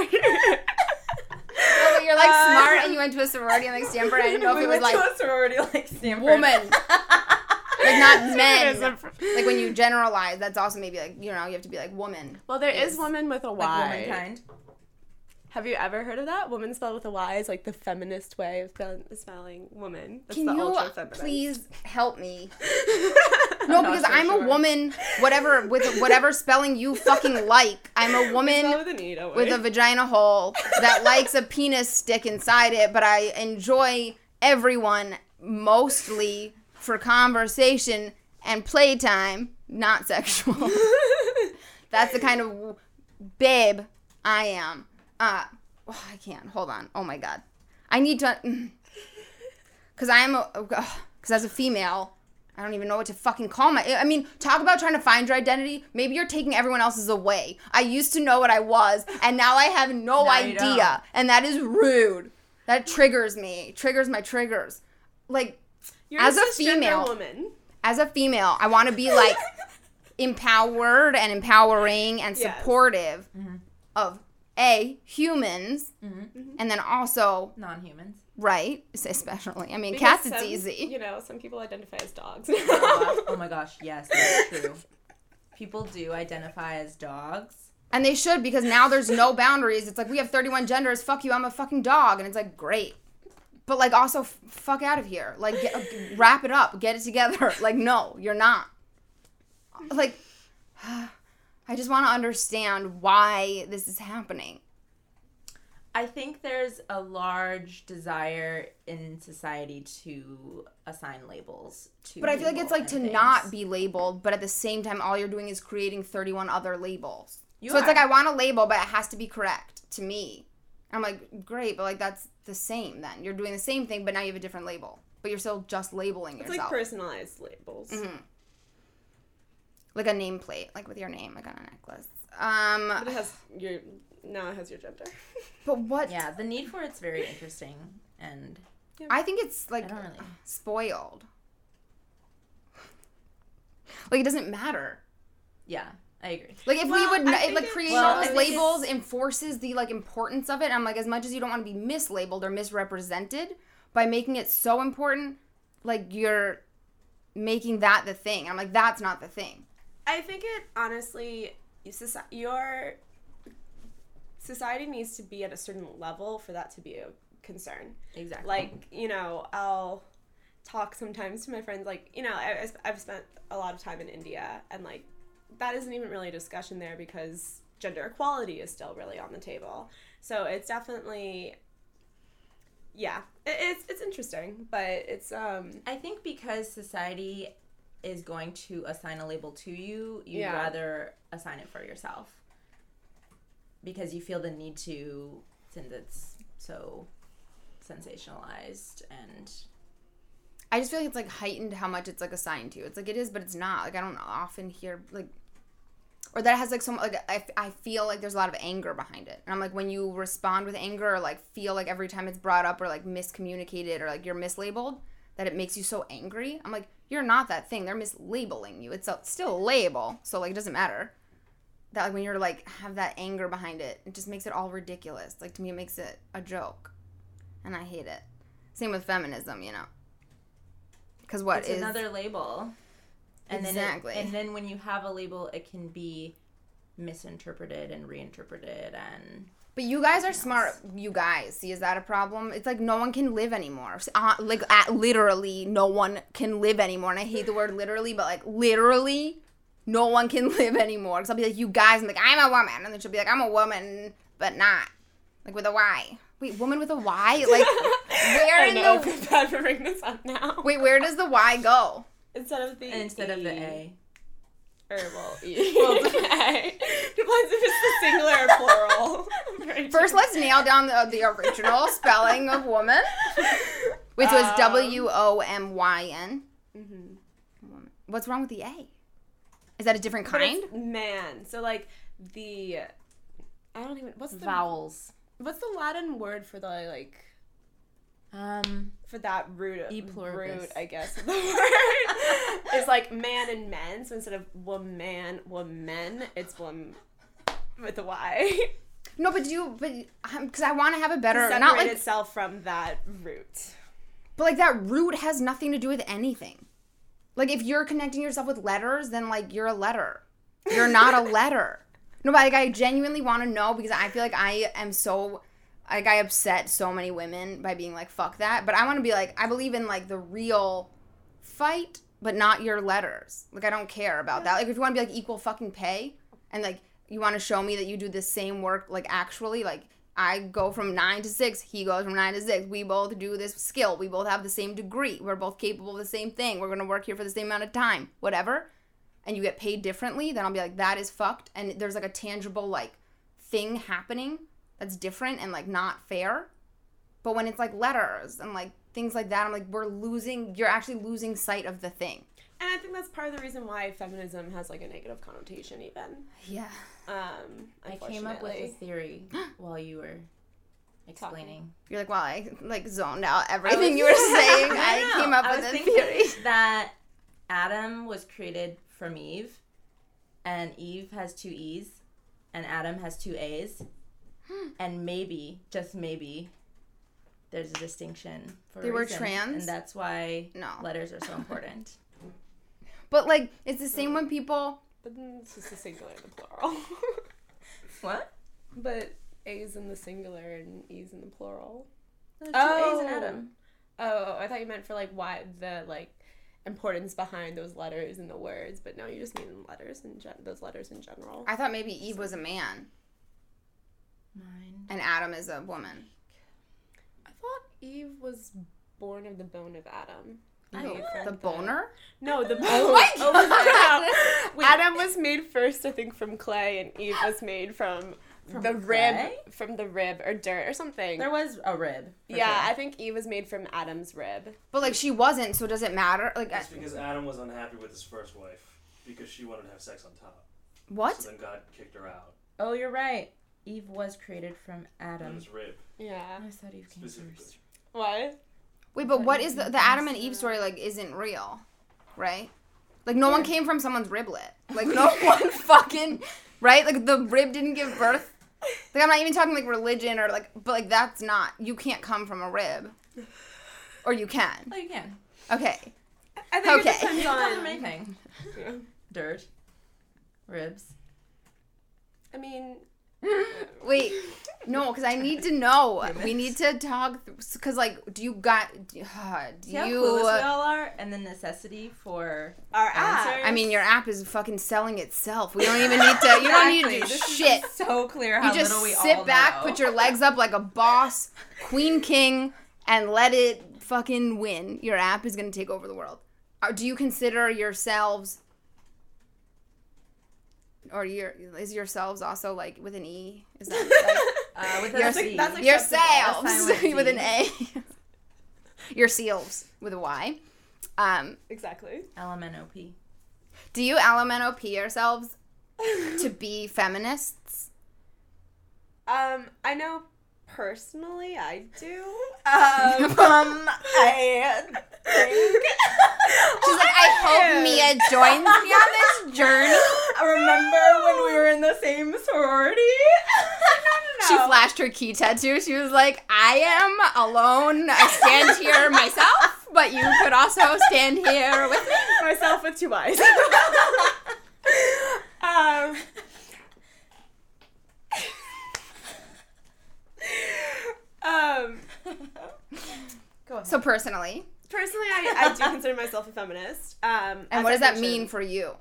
No, but you're like Uh, smart, and you went to a sorority in like Stanford. I didn't know if we it was went like to a sorority like Stanford. woman, like not men. It is a- Like when you generalize, that's also maybe like you know you have to be like woman. Well, there is Is. woman with a Y. Like womankind. Have you ever heard of that? Woman spelled with a Y is like the feminist way of spell- spelling woman. That's Can the you ultra-feminist. please help me? No, not because so I'm a sure. woman. Whatever with whatever spelling you fucking like. I'm a woman. Spell with an E, don't with a worry. vagina hole that likes a penis stick inside it, but I enjoy everyone mostly for conversation and playtime, not sexual. That's the kind of babe I am. Uh, oh, I can't. Hold on. Oh my God. I need to, because I am a, because as a female, I don't even know what to fucking call my, I mean, talk about trying to find your identity. Maybe you're taking everyone else's away. I used to know what I was, and now I have no Now you don't. idea. And that is rude. That triggers me. Triggers my triggers. Like, You're as a cisgender female- woman. as a female, I want to be like empowered and empowering and Yes. supportive Mm-hmm. of A, humans, Mm-hmm. and then also, Non-humans. right, especially, I mean, Because cats, it's some, easy. You know, some people identify as dogs. Oh my gosh, oh my gosh, yes, that's true. People do identify as dogs. And they should, because now there's no boundaries. It's like, we have thirty-one genders, fuck you, I'm a fucking dog. And it's like, great. But like, also, f- fuck out of here. Like, get, wrap it up, get it together. Like, no, you're not. Like, I just want to understand why this is happening. I think there's a large desire in society to assign labels to But I feel like it's people like to and things. not be labeled, but at the same time, all you're doing is creating thirty-one other labels. You so it's are. like, I want a label, but it has to be correct to me. I'm like, great, but like, that's the same then. You're doing the same thing, but now you have a different label. But you're still just labeling It's yourself. like personalized labels. Mhm. Like a nameplate, like with your name, like on a necklace. Um, But it has your, now it has your gender. but what? Yeah, the need for it's very interesting, and I think it's like I don't really. spoiled. Like, it doesn't matter. Yeah, I agree. Like, if Well, we would, I it, think like, it creating Well, all I those think labels it's- enforces the, like, importance of it. I'm like, as much as you don't want to be mislabeled or misrepresented, by making it so important, like, you're making that the thing. I'm like, that's not the thing. I think it honestly, you soci- your society needs to be at a certain level for that to be a concern. Exactly. Like, you know, I'll talk sometimes to my friends, like, you know, I, I've spent a lot of time in India, and, like, that isn't even really a discussion there because gender equality is still really on the table. So it's definitely, yeah, it, it's it's interesting, but it's, um, I think because society is going to assign a label to you, you'd Yeah. rather assign it for yourself. Because you feel the need to, since it's so sensationalized and I just feel like it's, like, heightened how much it's, like, assigned to. It's like, it is, but it's not. Like, I don't often hear, like, or that has like some like I, I feel like there's a lot of anger behind it. And I'm like, when you respond with anger or like feel like every time it's brought up or like miscommunicated or like you're mislabeled, that it makes you so angry. I'm like, you're not that thing. They're mislabeling you. It's a, still a label, so like it doesn't matter. That like when you're like have that anger behind it, it just makes it all ridiculous. Like to me, it makes it a joke, and I hate it. Same with feminism, you know. Because what it's is another label, and exactly. then it, and then when you have a label, it can be misinterpreted and reinterpreted and. But you guys are smart. You guys, see, is that a problem? It's like no one can live anymore. Uh, like at, literally, no one can live anymore. And I hate the word literally, but like literally, no one can live anymore. Because I'll be like, you guys, I'm like, I'm a woman, and then she'll be like, I'm a woman, but not like with a Y. Wait, woman with a Y? Like where I in know, the? I feel bad for bringing this up now. Wait, where does the Y go? Instead of the And instead E, of the A. Or well, E. Well, the A. Depends if it's the singular or plural. Right. First, let's nail down the, the original spelling of woman. Wait, so it's Um, W O M Y N. Mm-hmm. What's wrong with the A? Is that a different But kind? it's man. So like the I don't even what's the Vowels. What's the Latin word for the like Um. for that root E pluribus. root, I guess of the word is like man and men. So instead of woman, woman, it's wom with a Y. No, but do you, but, because I want to have a better, Separate not like, itself from that root. but like that root has nothing to do with anything. Like if you're connecting yourself with letters, then like you're a letter. You're not a letter. No, but like I genuinely want to know because I feel like I am so, like I upset so many women by being like, fuck that. But I want to be like, I believe in like the real fight, but not your letters. Like I don't care about that. Like if you want to be like equal fucking pay and like you want to show me that you do the same work, like actually, like I go from nine to six, he goes from nine to six. We both do this skill. We both have the same degree. We're both capable of the same thing. We're going to work here for the same amount of time, whatever. And you get paid differently, then I'll be like, that is fucked. And there's like a tangible like thing happening that's different and like not fair. But when it's like letters and like things like that, I'm like, we're losing, you're actually losing sight of the thing. And I think that's part of the reason why feminism has like a negative connotation even. Yeah. Um, I came up with a unfortunately. theory while you were explaining. You're like, well, I like zoned out everything you were saying. I, know. came up I with was a thinking theory. that Adam was created from Eve, and Eve has two E's, and Adam has two A's, and maybe, just maybe, there's a distinction for They a were reason, trans? and that's why No. letters are so important. But like, it's the same when people. But then it's just the singular and the plural. What? But A's in the singular and E's in the plural. There's two Oh. A's in Adam. Oh, I thought you meant for like why the like importance behind those letters and the words, but no, you just mean letters and gen- those letters in general. I thought maybe Eve was a man Mine. and Adam is a woman. I thought Eve was born of the bone of Adam. I Eve don't from The the- boner? No, the bone. Oh my Oh God. my God. Adam was made first, I think, from clay, and Eve was made from, From the clay? rib, from the rib or dirt or something. There was a rib. for yeah, sure. I think Eve was made from Adam's rib. But like, she wasn't, so does it matter? Like, I, It's because Adam was unhappy with his first wife because she wanted to have sex on top. what? So then God kicked her out. Oh, you're right. Eve was created from Adam. Adam. His rib, Yeah. I thought Eve came specifically. first. What? Wait, but what is the, the Adam and Eve story, like, isn't real, right? Like, no one came from someone's riblet. Like, no one fucking, right? Like, the rib didn't give birth. Like, I'm not even talking, like, religion or, like, but, like, that's not, you can't come from a rib. Or you can. Oh, you can. Okay. I think Okay. it depends You can come on from anything. Yeah. Dirt. Ribs. I mean, Wait, no, because I need to know. We need to talk, because, like, do you got, uh, do See how you, clueless we uh, all are, and the necessity for our app. answers? I mean, your app is fucking selling itself. We don't even need to, you don't need to do Exactly. This is shit. so clear how You just little we sit all back, know. put your legs up like a boss, queen, king, and let it fucking win. Your app is going to take over the world. Or do you consider yourselves, or your is yourselves also like with an E? Is that uh, with Your- a C. that's like- like acceptable. That's yourselves fine with with an A? Yourselves with a Y. Um, Exactly. L M N O P. do you L M N O P yourselves? to be feminists? Um, I know personally I do. Um, um I think. She's like, I hope Mia joins me on this journey. Remember when we were in the same sorority? She flashed her key tattoo. She was like, I am alone. I stand here myself, but you could also stand here with me. Myself with two eyes. um, um, Go ahead. So personally, personally, I, I do consider myself a feminist. Um, and as what I does that mentioned, mean for you?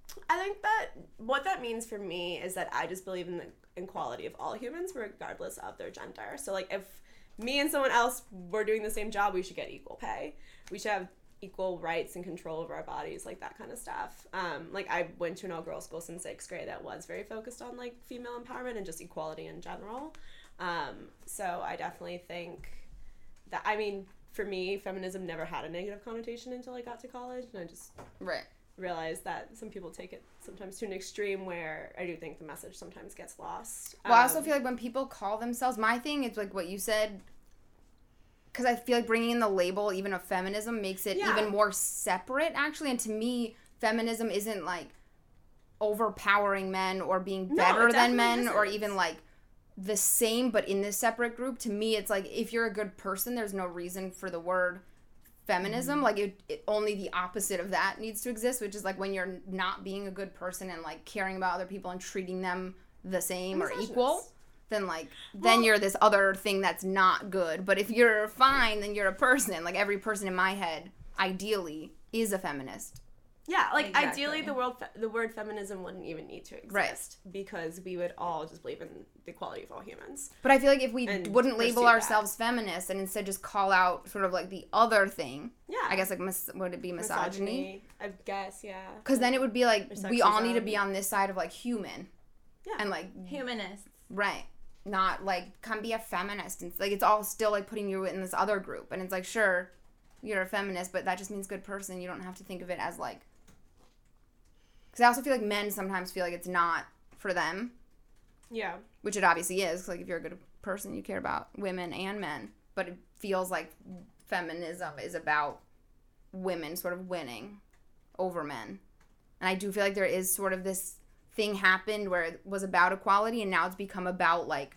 I think that what that means for me is that I just believe in the equality of all humans, regardless of their gender. So, like, if me and someone else were doing the same job, we should get equal pay. We should have equal rights and control over our bodies, like that kind of stuff. Um, like, I went to an all-girls school since sixth grade that was very focused on, like, female empowerment and just equality in general. Um, so I definitely think that, I mean, for me, feminism never had a negative connotation until I got to college, and I just Right. realized that some people take it sometimes to an extreme where I do think the message sometimes gets lost. Well, I also Um, feel like when people call themselves, my thing is like what you said, because I feel like bringing in the label even of feminism makes it Yeah. even more separate, actually. And to me, feminism isn't like overpowering men or being No, better it than definitely men or isn't. even like the same, but in this separate group. To me, it's like if you're a good person, there's no reason for the word feminism. Mm-hmm. Like it, it only the opposite of that needs to exist, which is like when you're not being a good person and like caring about other people and treating them the same or misogynist. equal, then like then Well- you're this other thing that's not good. But if you're fine, then you're a person. Like every person in my head ideally is a feminist. Yeah, like Exactly. ideally the world fe- the word feminism wouldn't even need to exist Right. because we would all just believe in the equality of all humans. But I feel like if we And wouldn't label pursue that. ourselves feminists and instead just call out sort of like the other thing, Yeah. I guess like mis- would it be misogyny? I guess, yeah. Because then it would be like Or we all need to sexism. be on this side of like human. Yeah. And like Humanists. right. Not like come be a feminist. And like it's all still like putting you in this other group. And it's like sure, you're a feminist, but that just means good person. You don't have to think of it as like. Because I also feel like men sometimes feel like it's not for them, Yeah. which it obviously is. 'Cause, like if you're a good person, you care about women and men. But it feels like feminism is about women sort of winning over men. And I do feel like there is sort of this thing happened where it was about equality and now it's become about like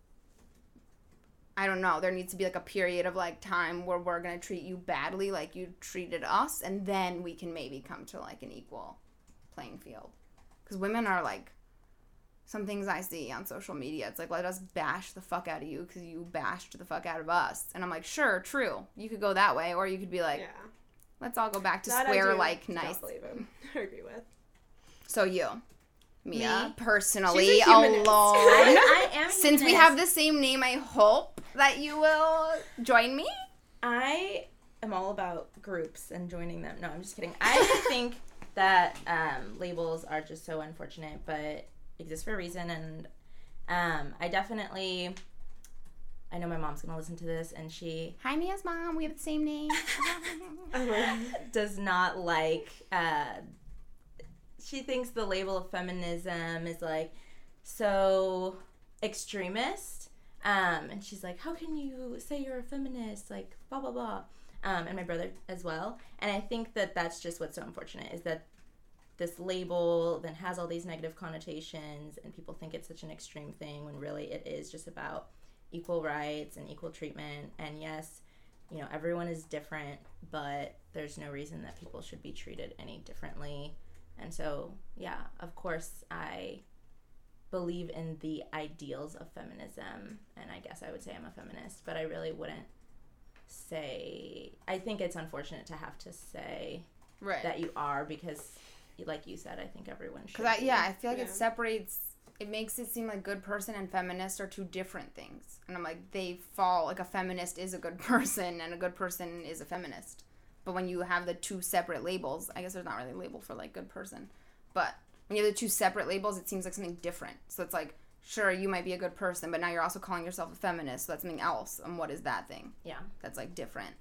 I don't know, there needs to be like a period of like time where we're going to treat you badly like you treated us and then we can maybe come to like an equal playing field. Cuz women are like some things I see on social media. It's like let us bash the fuck out of you cuz you bashed the fuck out of us. And I'm like, "Sure, true. You could go that way or you could be like, Yeah. let's all go back to That I square do like don't nice." believe in. I agree with. So you, Mia, Me? personally, She's a humanist. alone. I, I am Since we humanist. have the same name, I hope that you will join me. I am all about groups and joining them. No, I'm just kidding. I think that um, labels are just so unfortunate, but exist for a reason. And um, I definitely, I know my mom's going to listen to this, and she Hi, Mia's mom. We have the same name. does not like, uh, she thinks the label of feminism is like so extremist. Um, and she's like, how can you say you're a feminist? Like, blah, blah, blah. Um, and my brother as well. And I think that that's just what's so unfortunate is that this label then has all these negative connotations and people think it's such an extreme thing when really it is just about equal rights and equal treatment. And yes, you know, everyone is different, but there's no reason that people should be treated any differently. And so, yeah, of course, I believe in the ideals of feminism, and I guess I would say I'm a feminist, but I really wouldn't say, I think it's unfortunate to have to say Right. that you are because, like you said, I think everyone should. Because, I, be. yeah, I feel like it Yeah. separates, it makes it seem like good person and feminist are two different things. And I'm like, they fall, like a feminist is a good person and a good person is a feminist. But when you have the two separate labels, I guess there's not really a label for, like, good person. But when you have the two separate labels, it seems like something different. So it's like, sure, you might be a good person, but now you're also calling yourself a feminist, so that's something else. And what is that thing Yeah. that's, like, different?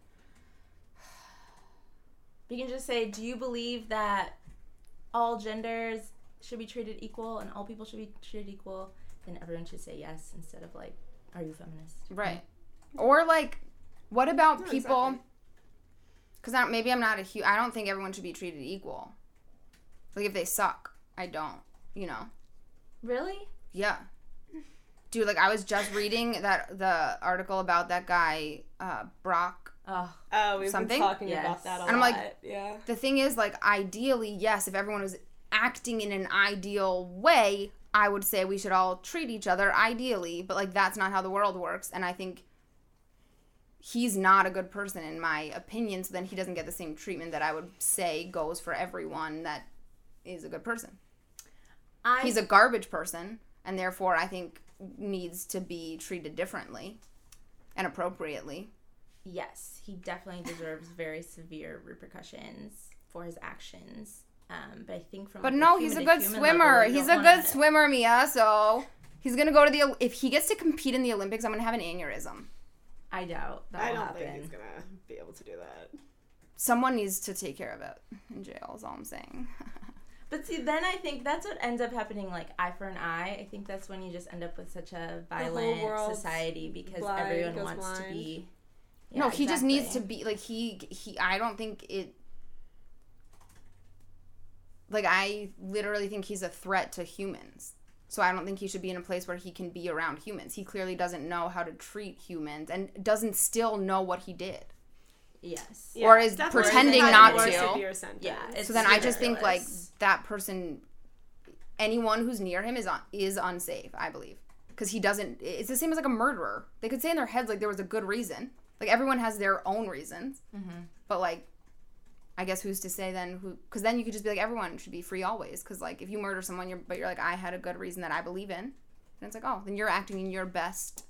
You can just say, do you believe that all genders should be treated equal and all people should be treated equal, then everyone should say yes instead of like, are you feminist? Right. Or like, what about No, people? exactly. Because maybe I'm not a huge. I don't think everyone should be treated equal. Like if they suck, I don't. You know. Really? Yeah. Dude, like I was just reading that the article about that guy, uh, Brock. Oh, Oh, we've Something? been talking Yes. about that a And I'm lot. like- yeah. The thing is, like, ideally, yes, if everyone was acting in an ideal way, I would say we should all treat each other ideally. But like that's not how the world works, and I think he's not a good person in my opinion. So then he doesn't get the same treatment that I would say goes for everyone that is a good person. I He's a garbage person, and therefore I think needs to be treated differently and appropriately. Yes, he definitely deserves very severe repercussions for his actions. Um, but I think from But like, no, a he's a human to good human swimmer. level, you He's a don't good wanna- swimmer, Mia. So he's gonna go to the. If he gets to compete in the Olympics, I'm gonna have an aneurysm. I doubt that I will don't happen. think he's gonna be able to do that. Someone needs to take care of it in jail. Is all I'm saying. But see, then I think that's what ends up happening, like eye for an eye. I think that's when you just end up with such a whole violent world's society because blind, everyone goes wants to blind. be. no, Yeah, he just needs to exactly. be like he he. I don't think it. Like I literally think he's a threat to humans. So I don't think he should be in a place where he can be around humans. He clearly doesn't know how to treat humans and doesn't still know what he did. Yes. Or is definitely pretending had a not more to. severe sentence. Yeah, it's So then I just think like ridiculous. that person, anyone who's near him is un- is unsafe. I believe because he doesn't. It's the same as like a murderer. They could say in their heads like there was a good reason. Like everyone has their own reasons. Mm-hmm. But like, I guess who's to say then who? Because then you could just be like everyone should be free always. Because like if you murder someone, you're but you're like I had a good reason that I believe in, and it's like oh then you're acting in your best.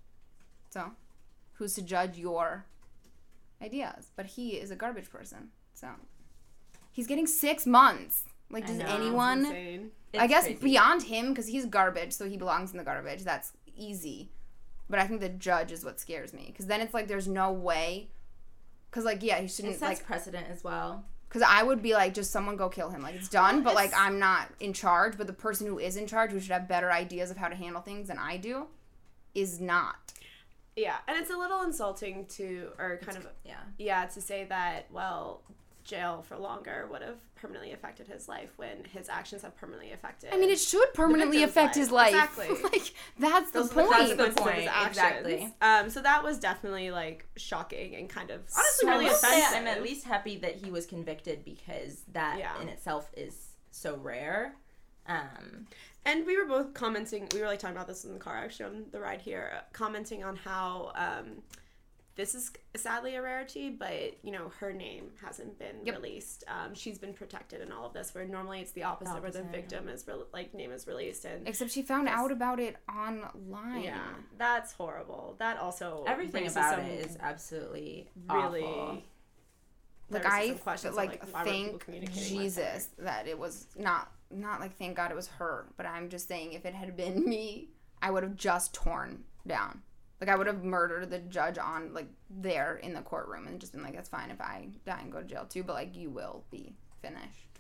So, who's to judge your ideas? But he is a garbage person. So, he's getting six months. Like I does know. anyone? Insane. I It's guess crazy. beyond him because he's garbage, so he belongs in the garbage. That's easy. But I think the judge is what scares me because then it's like there's no way. Because like yeah, he It shouldn't sets like. precedent as well. Because I would be like, just someone go kill him. Like, it's done, Well, but, like, it's- I'm not in charge. But the person who is in charge, who should have better ideas of how to handle things than I do, is not. Yeah, and it's a little insulting to, or kind of, Yeah. yeah, to say that, well, jail for longer would have permanently affected his life when his actions have permanently affected. I mean, it should permanently victim's affect life. his life. Exactly. Like, that's Those the are the point. consequences of his point, actions. exactly. Um, so that was definitely, like, shocking and kind of honestly So really I will say offensive. I'm at least happy that he was convicted because that Yeah. in itself is so rare. Um, And we were both commenting, we were like talking about this in the car actually on the ride here, uh, commenting on how um, this is sadly a rarity, but, you know, her name hasn't been Yep. released. Um, she's been protected in all of this, where normally it's the opposite, where the Opposite, victim is, re- like, name is released. And Except she found Yes. out about it online. yeah, that's horrible. That also everything raises about some it is absolutely really... awful. Like, raises I, some questions like, of, like, why were people thank communicating with her? Jesus that it was not, not like, thank God it was her. But I'm just saying, if it had been me, I would have just torn down. Like, I would have murdered the judge on, like, there in the courtroom and just been like, that's fine if I die and go to jail too, but, like, you will be finished.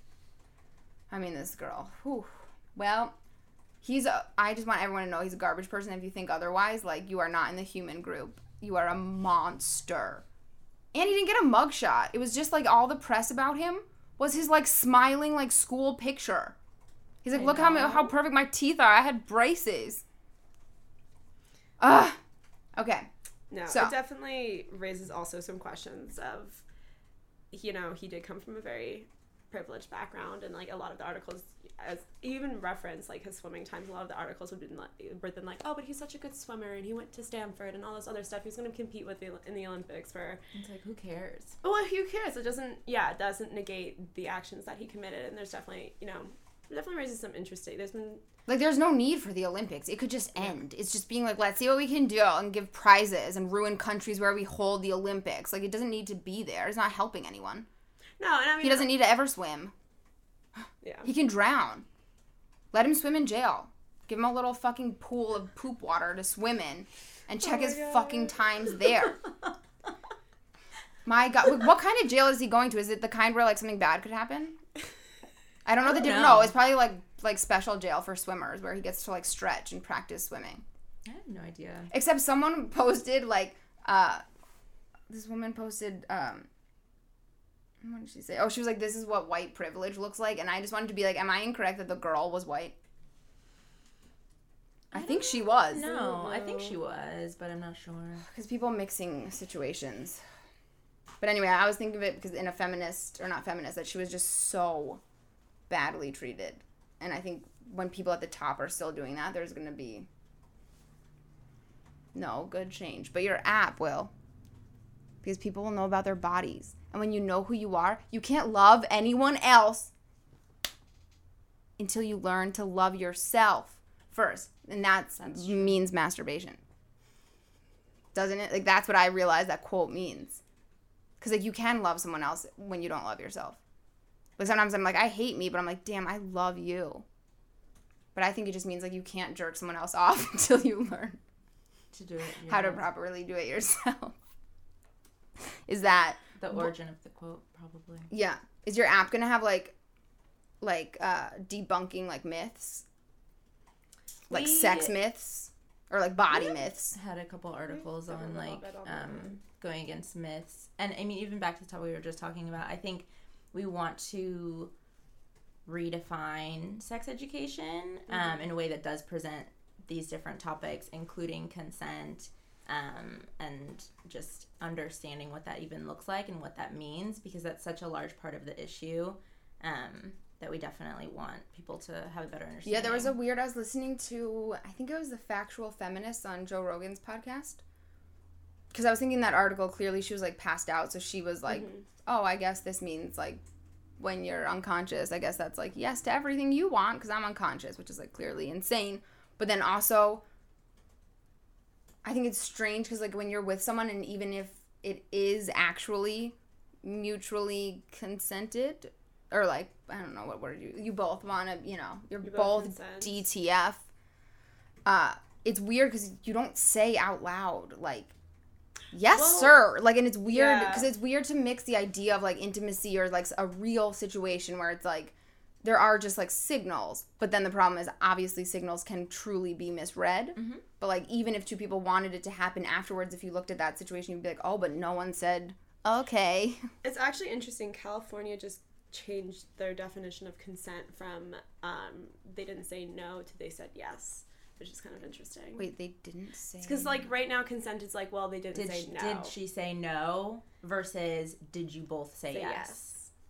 I mean, this girl, whew. Well, he's a, I just want everyone to know he's a garbage person. If you think otherwise, like, you are not in the human group. You are a monster. And he didn't get a mugshot. It was just, like, all the press about him was his, like, smiling, like, school picture. He's like, I look how, know. how perfect my teeth are. I had braces. Ugh. Okay. No, So- it definitely raises also some questions of, you know, he did come from a very privileged background, and like a lot of the articles, as even reference like his swimming times, a lot of the articles would been like, were then like, oh, but he's such a good swimmer, and he went to Stanford, and all this other stuff. He's going to compete with the in the Olympics for. It's like, who cares? Well, who cares? It doesn't. Yeah, it doesn't negate the actions that he committed, and there's definitely, you know, it definitely raises some interesting. There's been. Like, there's no need for the Olympics. It could just end. It's just being like, let's see what we can do and give prizes and ruin countries where we hold the Olympics. Like, it doesn't need to be there. It's not helping anyone. No, and I mean He doesn't need to ever swim. Yeah. He can drown. Let him swim in jail. Give him a little fucking pool of poop water to swim in and check my his God. fucking times there. My God. What kind of jail is he going to? Is it the kind where, like, something bad could happen? I don't know the don't difference. know. No, it's probably, like, like special jail for swimmers where he gets to like stretch and practice swimming. I have no idea. Except someone posted like uh this woman posted um what did she say? Oh, she was like, this is what white privilege looks like, and I just wanted to be like, am I incorrect that the girl was white? I, I think she was. No, I think she was, but I'm not sure. Because people mixing situations. But anyway, I was thinking of it because in a feminist, or not feminist, that she was just so badly treated. And I think when people at the top are still doing that, there's going to be no good change. But your app will. Because people will know about their bodies. And when you know who you are, you can't love anyone else until you learn to love yourself first. And that's, that's means masturbation. Doesn't it? Like, that's what I realized that quote means. Because, like, you can love someone else when you don't love yourself. Like, sometimes I'm like, I hate me, but I'm like, damn, I love you. But I think it just means, like, you can't jerk someone else off until you learn to do it yourself. How to properly do it yourself. Is that the origin of the quote? Probably. Yeah. Is your app gonna have like, like uh, debunking like myths, like we, sex myths, or like body myths? Had a couple articles on like um, going against myths, and I mean even back to the topic we were just talking about. I think we want to redefine sex education um, mm-hmm. in a way that does present these different topics, including consent. Um, and just understanding what that even looks like and what that means, because that's such a large part of the issue um, that we definitely want people to have a better understanding. Yeah, there was a weird, I was listening to, I think it was the Factual Feminist on Joe Rogan's podcast, because I was thinking that article, clearly she was like passed out, so she was like, mm-hmm. oh, I guess this means like when you're unconscious, I guess that's like yes to everything you want, because I'm unconscious, which is like clearly insane. But then also, I think it's strange because, like, when you're with someone and even if it is actually mutually consented or, like, I don't know what word you, you both want to, you know, you're you both, both D T F, uh, it's weird because you don't say out loud, like, yes, well, sir. Like, and it's weird because yeah. it's weird to mix the idea of, like, intimacy or, like, a real situation where it's, like, there are just, like, signals, but then the problem is, obviously, signals can truly be misread, mm-hmm. but, like, even if two people wanted it to happen afterwards, if you looked at that situation, you'd be like, oh, but no one said, okay. It's actually interesting. California just changed their definition of consent from, um, they didn't say no to they said yes, which is kind of interesting. Wait, they didn't say Because, like, right now, consent is like, well, they didn't did say she, no. Did she say no versus did you both say, say yes? yes.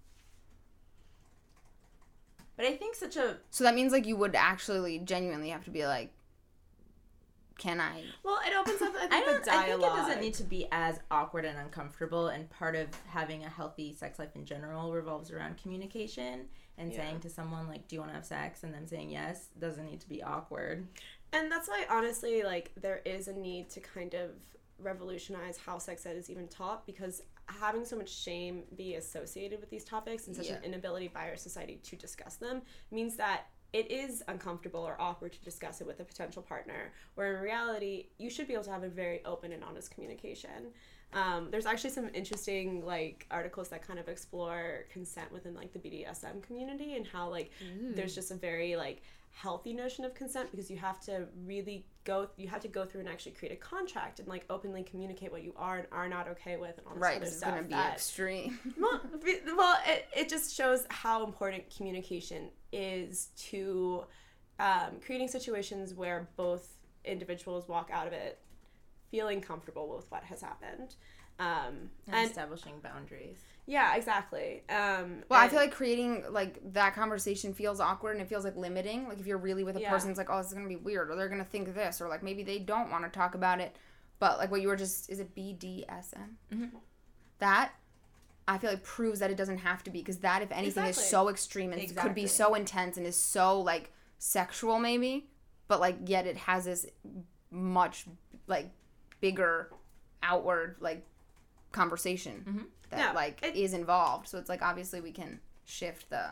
But I think such a... So that means, like, you would actually genuinely have to be like, can I... Well, it opens up, I think, I don't, the dialogue. I think it doesn't need to be as awkward and uncomfortable, and part of having a healthy sex life in general revolves around communication, and yeah. saying to someone, like, do you want to have sex? And them saying yes doesn't need to be awkward. And that's why, honestly, like, there is a need to kind of revolutionize how sex ed is even taught, because having so much shame be associated with these topics and such yeah. an inability by our society to discuss them means that it is uncomfortable or awkward to discuss it with a potential partner, where in reality you should be able to have a very open and honest communication. Um, there's actually some interesting like articles that kind of explore consent within like the B D S M community and how like mm. there's just a very like healthy notion of consent, because you have to really go you have to go through and actually create a contract and like openly communicate what you are and are not okay with and all this right, other it's stuff. Right, it's going to be extreme. well, well it, it just shows how important communication is to um, creating situations where both individuals walk out of it feeling comfortable with what has happened. Um, and, and establishing boundaries. Yeah, exactly. Um, well, and, I feel like creating, like, that conversation feels awkward and it feels, like, limiting. Like, if you're really with a yeah. person, it's like, oh, this is going to be weird, or they're going to think this, or, like, maybe they don't want to talk about it. But, like, what you were just, is it B D S M? Mm-hmm. That, I feel like, proves that it doesn't have to be, because that, if anything, exactly. is so extreme and exactly. could be so intense and is so, like, sexual, maybe, but, like, yet it has this much, like, bigger, outward, like, conversation mm-hmm. that yeah, like it, is involved. So it's like obviously we can shift the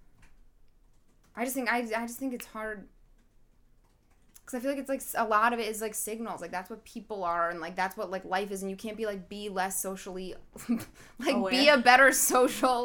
I just think I, I just think it's hard because I feel like it's like a lot of it is like signals, like that's what people are and like that's what like life is, and you can't be like be less socially like aware. Be a better social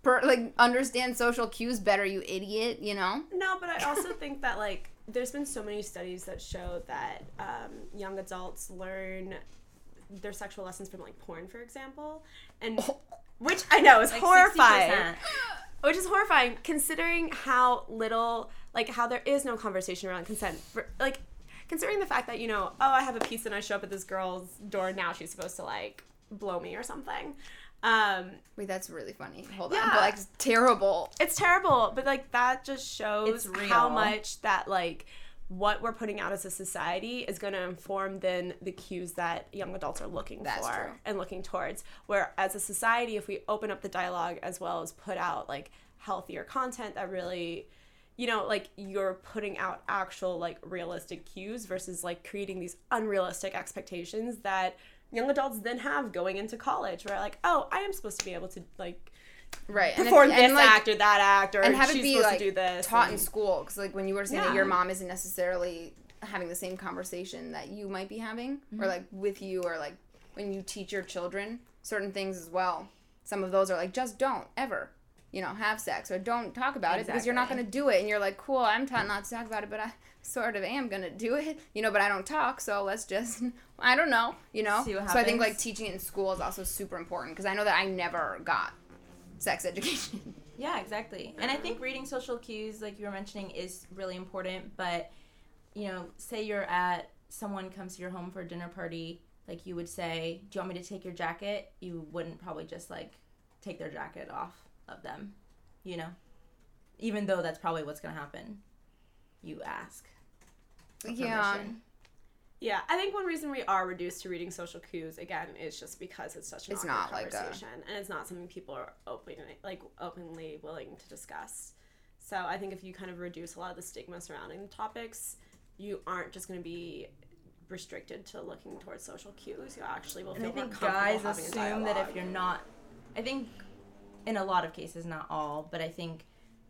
per, like understand social cues better, you idiot, you know? No, but I also think that, like, there's been so many studies that show that um, young adults learn their sexual lessons from, like, porn, for example. And Oh. which I know is Like horrifying. sixty percent. Which is horrifying considering how little, like, how there is no conversation around consent. For, like, considering the fact that, you know, oh, I have a piece and I show up at this girl's door, now she's supposed to, like, blow me or something. Um, Wait, that's really funny. Hold on. Yeah. But, like, it's terrible. it's terrible, but, like, that just shows It's real. how much that, like, what we're putting out as a society is going to inform then the cues that young adults are looking That's for true. and looking towards. Where as a society, if we open up the dialogue as well as put out, like, healthier content that really, you know, like, you're putting out actual, like, realistic cues versus, like, creating these unrealistic expectations that young adults then have going into college, where, like, oh, I am supposed to be able to, like, Right. And perform if- this and, like, act or that act, or and have it she's be, supposed like, to do this. taught in and- school. Because, like, when you were saying Yeah. that your mom isn't necessarily having the same conversation that you might be having, or, like, with you, or, like, when you teach your children certain things as well. Some of those are, like, just don't ever, you know, have sex, or don't talk about it because you're not Exactly. going to do it. And you're like, cool, I'm taught not to talk about it, but I sort of am going to do it, you know, but I don't talk, so let's just, I don't know, you know? See what So I think, happens. like, teaching it in school is also super important, because I know that I never got sex education. Yeah, exactly. And I think reading social cues, like you were mentioning, is really important. But, you know, say you're at, someone comes to your home for a dinner party, like you would say, do you want me to take your jacket? You wouldn't probably just, like, take their jacket off of them, you know? Even though that's probably what's going to happen. You ask. for Yeah. permission. Yeah, I think one reason we are reduced to reading social cues again is just because it's such an It's awkward not like a- conversation, and it's not something people are openly like openly willing to discuss. So I think if you kind of reduce a lot of the stigma surrounding the topics, you aren't just going to be restricted to looking towards social cues. You actually will And feel I more think comfortable guys having a assume that dialogue. if you're not, I think in a lot of cases, not all, but I think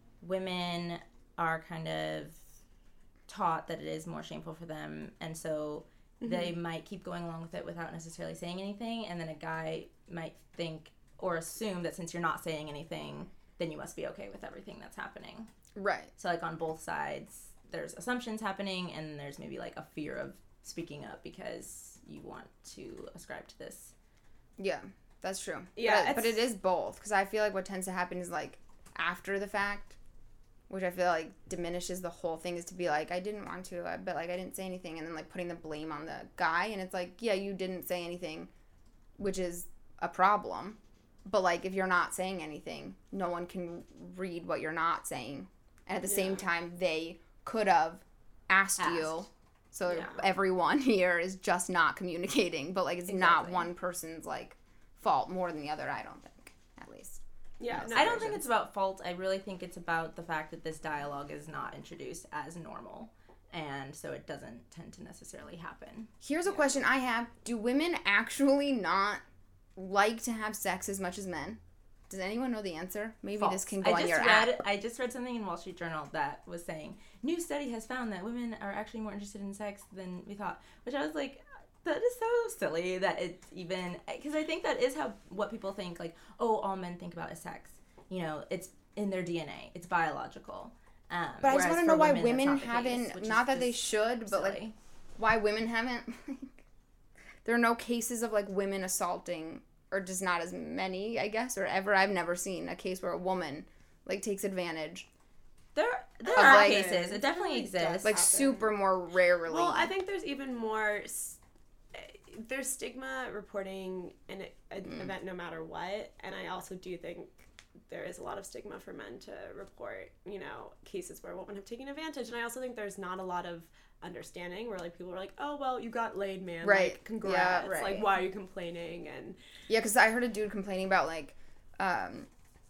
women are kind of taught that it is more shameful for them, and so they might keep going along with it without necessarily saying anything, and then a guy might think or assume that since you're not saying anything, then you must be okay with everything that's happening. Right. So, like, on both sides, there's assumptions happening, and there's maybe, like, a fear of speaking up because you want to ascribe to this. Yeah, that's true. Yeah, but, but it it's- is both, because I feel like what tends to happen is, like, after the fact, which I feel like diminishes the whole thing, is to be like, I didn't want to, I- but, like, I didn't say anything, and then, like, putting the blame on the guy, and it's like, yeah, you didn't say anything, which is a problem, but, like, if you're not saying anything, no one can read what you're not saying, and at the same time, they could have asked, you, Asked. so Yeah. everyone here is just not communicating, but, like, it's not Exactly. one person's, like, fault more than the other, I don't think, at least. yeah, Yes. no, I don't think it's about fault. I really think it's about the fact that this dialogue is not introduced as normal, and so it doesn't tend to necessarily happen. Here's a question I have. Do women actually not like to have sex as much as men? Does anyone know the answer? Maybe this False. can go I on just your read, app. I just read something in Wall Street Journal that was saying, new study has found that women are actually more interested in sex than we thought, which I was like, that is so silly that it's even, because I think that is how, what people think, like, oh, all men think about is sex. You know, it's in their D N A. It's biological. Um, But I just whereas want to for know why women, women that's not the case, haven't, which is not that they just should, but, like, silly. why women haven't, like, there are no cases of, like, women assaulting, or just not as many, I guess, or ever. I've never seen a case where a woman, like, takes advantage. There, there Of, are like- cases. It definitely It definitely exists. Like, happen. super more rarely. Well, I think there's even more. s- There's stigma reporting an, an Mm. event no matter what, and I also do think there is a lot of stigma for men to report, you know, cases where women have taken advantage, and I also think there's not a lot of understanding where, like, people are like, oh, well, you got laid, man, Right. like, congrats, Yeah, right. like, why are you complaining, and Yeah, because I heard a dude complaining about, like, um,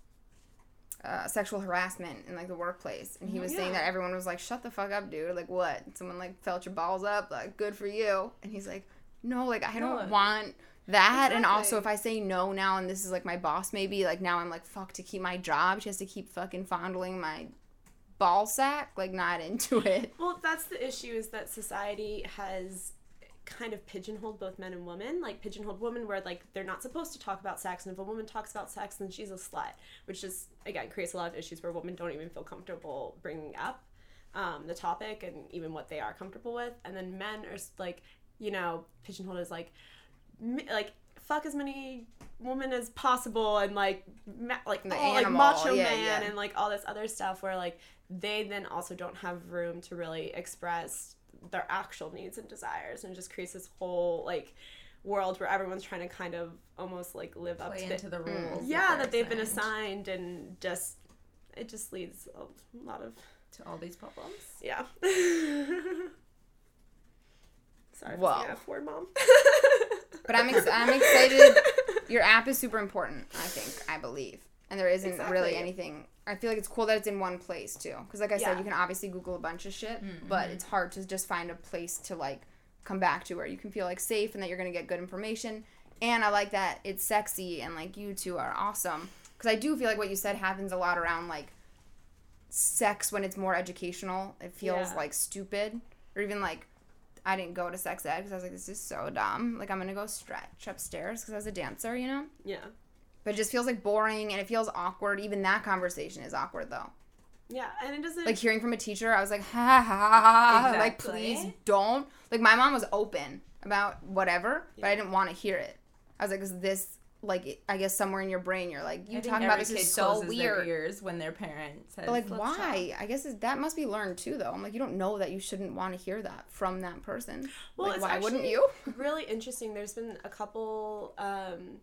uh, sexual harassment in, like, the workplace. And he was saying Yeah. that everyone was like, shut the fuck up, dude. Like, what? Someone, like, felt your balls up? Like, good for you. And he's like, no, like, I don't No. want that. And also, Exactly. if I say no now and this is, like, my boss, maybe, like, now I'm like, fuck, to keep my job, she has to keep fucking fondling my ball sack. Like, not into it. Well, that's the issue, is that society has kind of pigeonholed both men and women, like pigeonholed women where like they're not supposed to talk about sex, and if a woman talks about sex then she's a slut, which just again creates a lot of issues where women don't even feel comfortable bringing up um, the topic and even what they are comfortable with. And then men are like, you know, pigeonholed as like mi- like fuck as many women as possible, and like ma- like The oh, like animal, macho yeah, man yeah. and like all this other stuff where like they then also don't have room to really express their actual needs and desires, and it just creates this whole like world where everyone's trying to kind of almost like live up Play to into the, the rules. yeah, that they're they've been assigned assigned, and just it just leads a lot of to all these problems. yeah. Sorry, Whoa. for the F word, mom. But I'm ex- I'm excited. Your app is super important, I think, I believe. And there isn't Exactly. really anything. I feel like it's cool that it's in one place, too. Because, like I said, Yeah. you can obviously Google a bunch of shit, Mm-hmm. but it's hard to just find a place to, like, come back to where you can feel, like, safe and that you're going to get good information. And I like that it's sexy and, like, you two are awesome. Because I do feel like what you said happens a lot around, like, sex when it's more educational. It feels, Yeah. like, stupid. Or even, like, I didn't go to sex ed because I was like, this is so dumb. Like, I'm going to go stretch upstairs because I was a dancer, you know? Yeah. But it just feels, like, boring and it feels awkward. Even that conversation is awkward, though. Yeah, and it doesn't Like, hearing from a teacher, I was like, ha, ha, ha, ha. Like, Exactly. please don't. Like, my mom was open about whatever, but I Yeah. didn't want to hear it. I was like, is this, like, I guess somewhere in your brain, you're like, you I think talking about every this kid is so closes weird. Their ears when their parent says, But, like, "Let's why? talk." I guess it's, that must be learned, too, though. I'm like, you don't know that you shouldn't want to hear that from that person. Well, like, it's why wouldn't actually you? really interesting. There's been a couple um,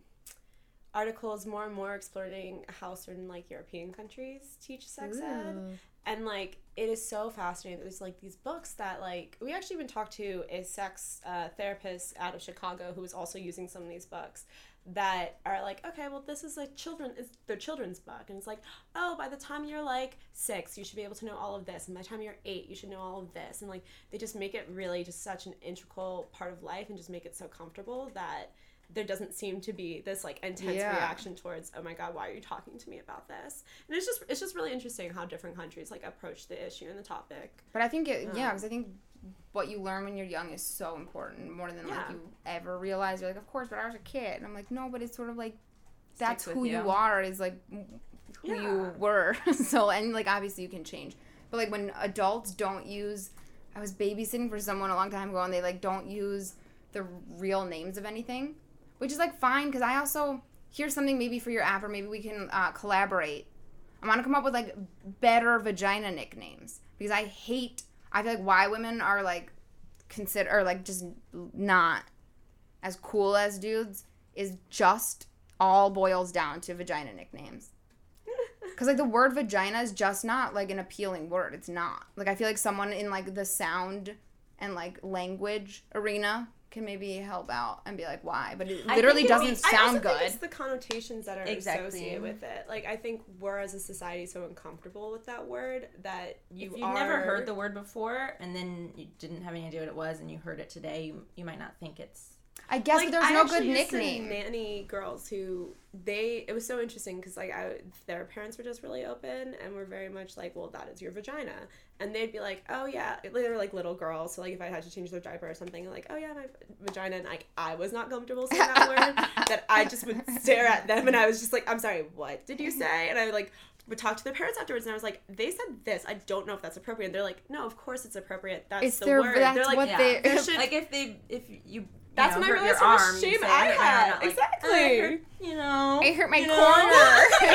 articles more and more exploring how certain like European countries teach sex ed, and like it is so fascinating. There's like these books that like we actually even talked to a sex uh, therapist out of Chicago who was also using some of these books that are like, okay, well, this is a children, it's their children's book, and it's like, oh, by the time you're like six, you should be able to know all of this, and by the time you're eight, you should know all of this, and like they just make it really just such an integral part of life, and just make it so comfortable that there doesn't seem to be this like intense Yeah. reaction towards, oh my god, why are you talking to me about this? And it's just it's just really interesting how different countries like approach the issue and the topic. But I think it, yeah, Um, because I think what you learn when you're young is so important, more than like Yeah. you ever realize. You're like, of course, but I was a kid, and I'm like, no, but it's sort of like that's with who you. you. are is like who Yeah. you were. So and like obviously you can change, but like when adults don't use, I was babysitting for someone a long time ago, and they like don't use the real names of anything, which is like fine because I also here's something maybe for your app, or maybe we can uh, collaborate. I want to come up with like better vagina nicknames because I hate. I feel like why women are like consider or like just not as cool as dudes is just all boils down to vagina nicknames. Because like the word vagina is just not like an appealing word. It's not. Like I feel like someone in like the sound and like language arena can maybe help out and be like, why? But it I literally think it doesn't means- I also sound think good. it's the connotations that are Exactly. associated with it. Like I think we're as a society so uncomfortable with that word that you If you've are never heard the word before and then you didn't have any idea what it was and you heard it today, you, you might not think it's I guess like, but there's I no actually good used to nickname. nanny girls who they it was so interesting because like I their parents were just really open and were very much like, well, that is your vagina, and they'd be like, oh yeah, they were like little girls, so like if I had to change their diaper or something, like, oh yeah, my vagina, and like I was not comfortable saying that word, that I just would stare at them and I was just like, I'm sorry, what did you say? And I would like would talk to their parents afterwards, and I was like, they said this, I don't know if that's appropriate. And they're like, no, of course it's appropriate, that's It's the their- word. that's they're like, what yeah. they- there should- like if they if you That's you know, when I hurt realized your how much arm, you shame say, I "Hurt my had." arm," not like, Exactly. "Oh, I hurt," you know, I hurt my you know. corner.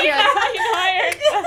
Yeah.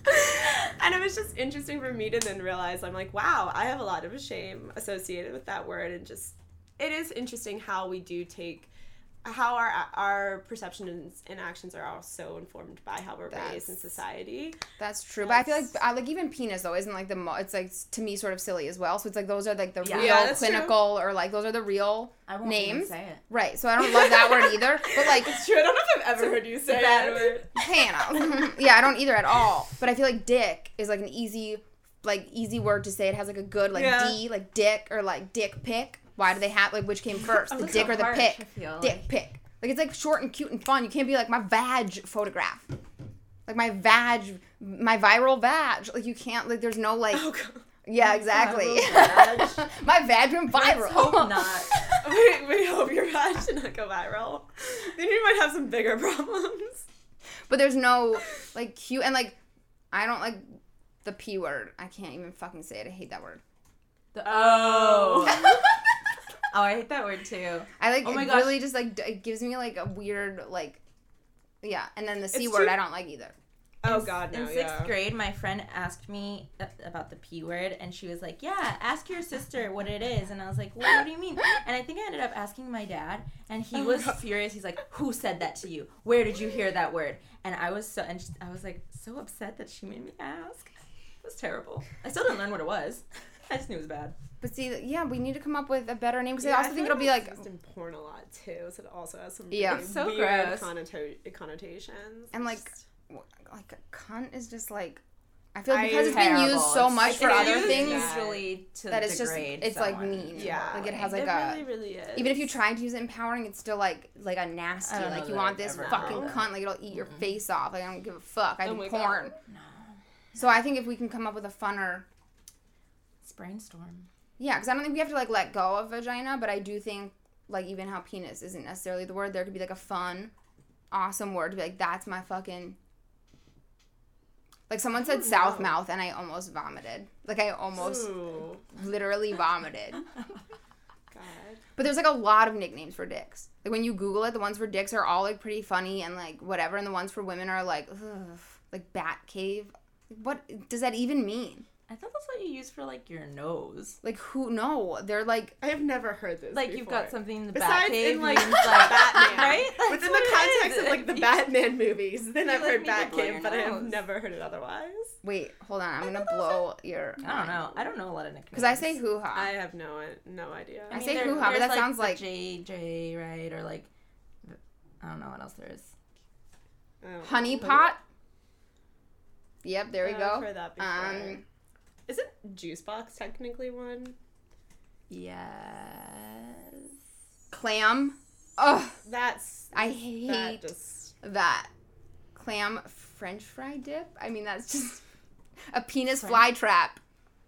And it was just interesting for me to then realize, I'm like, wow, I have a lot of shame associated with that word, and just it is interesting how we do take how our our perceptions and actions are all so informed by how we're raised in That's- society. That's true, but I feel like That's- I like even penis though isn't like the mo- it's like to me sort of silly as well. So it's like those are like the Yeah. real Yeah, that's clinical or like those are the real I won't names, even say it. right? So I don't love that word either. But like It's true. I don't know if I've ever heard you say bad it. word. Hannah, yeah, I don't either at all. But I feel like dick is like an easy like easy word to say. It has like a good like Yeah. D like dick or like dick pic. Why do they have like which came first, Oh, the it's dick so or the harsh, pic? I feel Dick like. pic. Like it's like short and cute and fun. You can't be like my vag photograph. Like my vag, my viral vag. Like you can't. Like there's no like. Oh god. Yeah, exactly. Viral vag. My vag went viral. Let's hope not. we, we hope your ad should not go viral. Then you might have some bigger problems. But there's no, like, cute, and, like, I don't like the P word. I can't even fucking say it. I hate that word. The oh. Oh, I hate that word too. I like, oh my it gosh. really just, like, it gives me, like, a weird, like, yeah. And then the C It's word too- I don't like either. Oh, in, God, no, In sixth yeah. grade, my friend asked me a- about the P word, and she was like, yeah, ask your sister what it is. And I was like, well, what do you mean? And I think I ended up asking my dad, and he Oh my was God. furious. He's like, who said that to you? Where did you hear that word? And I was so, and she, I was like, so upset that she made me ask. It was terrible. I still didn't learn what it was. I just knew it was bad. But see, yeah, we need to come up with a better name, because Yeah, I also feel think it'll be, it's like, used in porn a lot, too, so it also has some Yeah. really It's so weird gross. connoto- connotations. and, like, Just- like, a cunt is just, like, I feel like I- because it's been Terrible. used so It's- much it's for other used things, Yeah. usually to that it's just, degrade it's, like, someone. mean. Yeah. Like, it has, like, it a... really, really is. Even if you try to use it empowering, it's still like like a nasty. I don't know Like you that want I've this ever fucking heard that. cunt. Like it'll eat your face off. Like I don't give a fuck. I Oh do my porn. God. No. So I think if we can come up with a funner, It's brainstorm. yeah, because I don't think we have to like let go of vagina, but I do think like even how penis isn't necessarily the word. There could be like a fun, awesome word to be like that's my fucking. Like someone said don't south know. mouth and I almost vomited. Like I almost Ooh, literally vomited. God. But there's like a lot of nicknames for dicks. Like when you Google it, the ones for dicks are all like pretty funny and like whatever, and the ones for women are like, ugh, like bat cave. What does that even mean? I thought that's what you use for like your nose. Like who? No, they're like I have never heard this Like you've got before. something in the Besides Batcave in, like, means like Batman. right? That's Within what the it context is. of like the You- Batman movies, then you, I've like, heard need to blow your Batcave, but I have nose. never heard it otherwise. wait, hold on, I'm gonna thought those blow your. I don't know. I don't know a lot of nicknames. Because I say hoo ha. I have no no idea. I mean, say there- hoo-ha, but there's, that sounds the like- J J, right? Or like I don't know what else there is. Oh. Honey pot. Yep, there we I've go. heard that before. Um, Isn't juice box technically one? Yes. clam. Ugh, That's I hate that just that. Clam French fry dip. I mean, that's just a penis French- fly trap.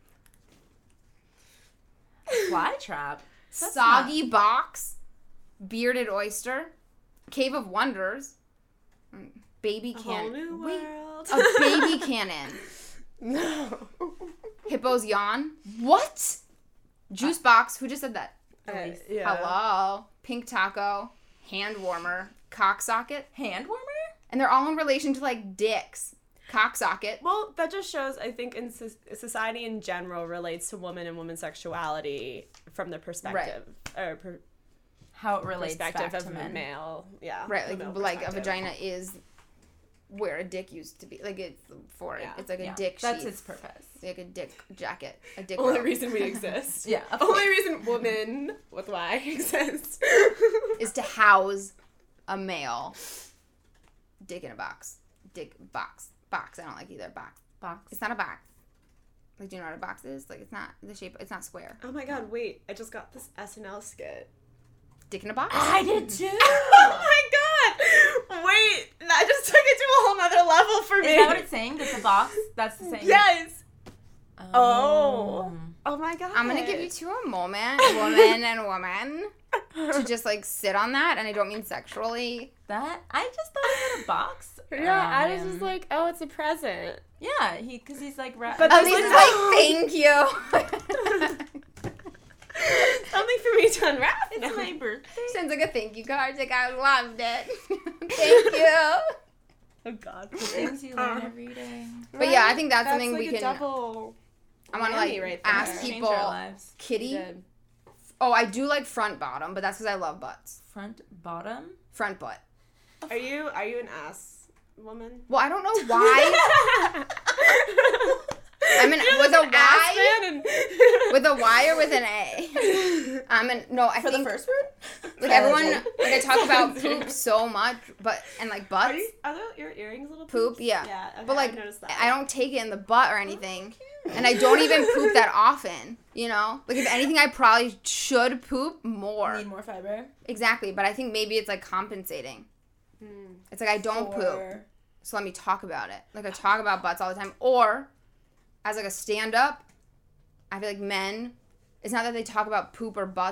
Fly trap. That's Soggy box, bearded oyster, cave of wonders, mm, baby a whole cannon. new Wait, world. a baby cannon. No. Hippo's yawn. What? Juice box. Who just said that? Uh, Elise. yeah. Hello. Pink taco. Hand warmer. Cock socket. Hand warmer? And they're all in relation to like dicks. Cock socket. Well, that just shows, I think, in so- society in general relates to woman and women's sexuality from the perspective or per- How it relates perspective back of to a men. male. Yeah, Right. the Like, male like a perspective. vagina is where a dick used to be. Like it's for it. Yeah. It's like a Yeah, dick That's sheath. its purpose. Like a dick jacket. A dick Only robe. reason we exist. Yeah. of Only course. reason woman with Y exists. is to house a male dick in a box. Dick box. Box. I don't like either. Box. Box. It's not a box. Like, do you know what a box is? Like, it's not the shape. It's not square. Oh my god, wait. I just got this S N L skit. Dick in a box? I did too. Oh my god! Wait, that just took it to a whole nother level for me. Is that what it's saying? That the box? That's the same. Yes! Oh. Oh my god. I'm going to give you two a moment, woman and woman, to just, like, sit on that. And I don't mean sexually. That I just thought it had a box. Yeah, on I was him. just like, oh, it's a present. Yeah, he because he's like. Ra- But At this least is it's like, thank you. Something for me to unwrap. it's now. my birthday. Sounds like a thank you card. Like, I loved it. Thank you. Oh god. The things you learn Uh, every day. But yeah, I think that's, That's something like we a can. double I want to, whammy like, right there. ask Change people. our lives. Kitty? Good. Oh, I do like front bottom, but that's because I love butts. Front, bottom. Front butt. Are you are you an ass woman? Well, I don't know why. I'm an You're with like a an ass Y, man and- with a Y or with an A. I'm an no. I For think the first word. like everyone like I talk about poop so much, but and like Are, butts, you, are those your earrings little poop, poops? yeah. Yeah. Okay, But like I noticed that. I don't take it in the butt or anything, and I don't even poop that often. You know, like if anything, I probably should poop more. Need more fiber. Exactly, but I think maybe it's like compensating. Hmm. It's like I don't poop. For- So let me talk about it. Like I talk about butts all the time. Or as like a stand up, I feel like men, it's not that they talk about poop or butts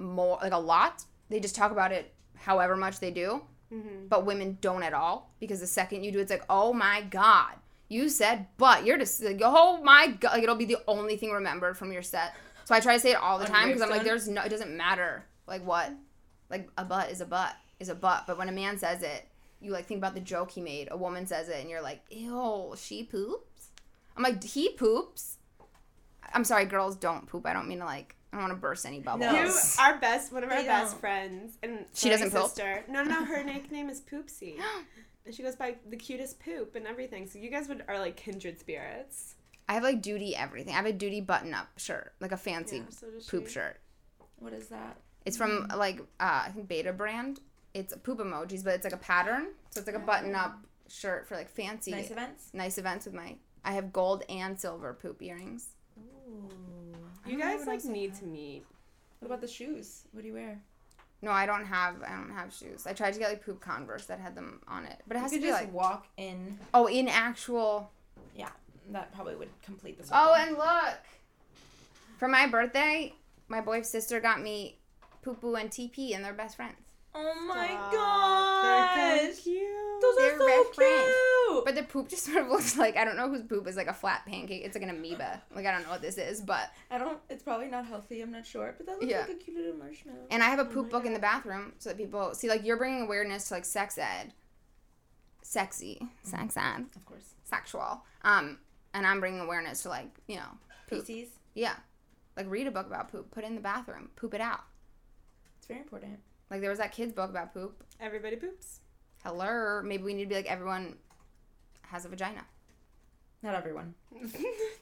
more, like a lot. They just talk about it however much they do. Mm-hmm. But women don't at all, because the second you do, it's like, oh my God, you said but. You're just like, oh my God. Like, it'll be the only thing remembered from your set. So I try to say it all the On time, because I'm like, gravestone? there's no, it doesn't matter. Like, what? Like, a butt is a butt is a butt. But when a man says it, you like think about the joke he made. A woman says it and you're like, ew, she poops? I'm like, he poops? I'm sorry, girls don't poop. I don't mean to like, I don't want to burst any bubbles. No. You, our best, one of our They best don't. friends, and She my doesn't poop? sister. No, no, no, her nickname is Poopsie, and she goes by the cutest poop and everything. So you guys would are like kindred spirits. I have like duty everything. I have a duty button up shirt, like a fancy Yeah, so does poop she. shirt. What is that? It's from like uh, I think Beta brand. It's poop emojis, but it's like a pattern. So it's like a button up shirt for like fancy Nice events? nice events with my. I have gold and silver poop earrings. Ooh. I You don't know guys what like else I need have. to meet. What about the shoes? What do you wear? No, I don't have. I don't have shoes. I tried to get like poop Converse that had them on it, but it You has could to be just like walk in. oh in actual. Yeah, that probably would complete the Oh, circle. and look, for my birthday, my boy's sister got me Poo Poo and T P, and they're best friends. Oh my Stop. They're gosh! so cute. Those They're are so best friends. cute. But the poop just sort of looks like, I don't know whose poop is like a flat pancake. It's like an amoeba. Like, I don't know what this is, but. I don't. It's probably not healthy. I'm not sure, but that looks Yeah. like a cute little marshmallow. And I have a Oh poop my book in the God. bathroom so that people see, like, you're bringing awareness to, like, sex ed. Sexy. Sex ed. Of course. Sexual. Um, and I'm bringing awareness to, like, you know, poop. P Cs. Yeah. Like, read a book about poop. Put it in the bathroom. Poop it out. It's very important. Like, there was that kid's book about poop. Everybody poops. Hello. Maybe we need to be like, everyone has a vagina. Not everyone. Not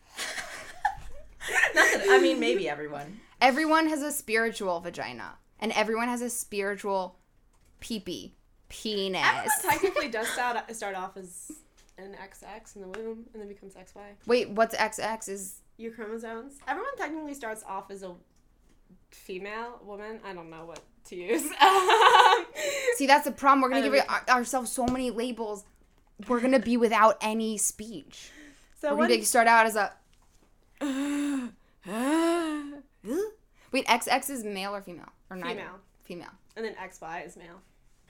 that, I mean, maybe everyone. Everyone has a spiritual vagina. And everyone has a spiritual pee-pee. Penis. Everyone technically does start start off as an X X in the womb and then becomes X Y. Wait, what's X X is... Your chromosomes. Everyone technically starts off as a female woman. I don't know what to use. See, that's the problem. We're going to And give then our- ourselves so many labels. We're going to be without any speech. So We're when, going to start out as a... Wait, X X is male or female? Or neither? Female. Female. and then X Y is male.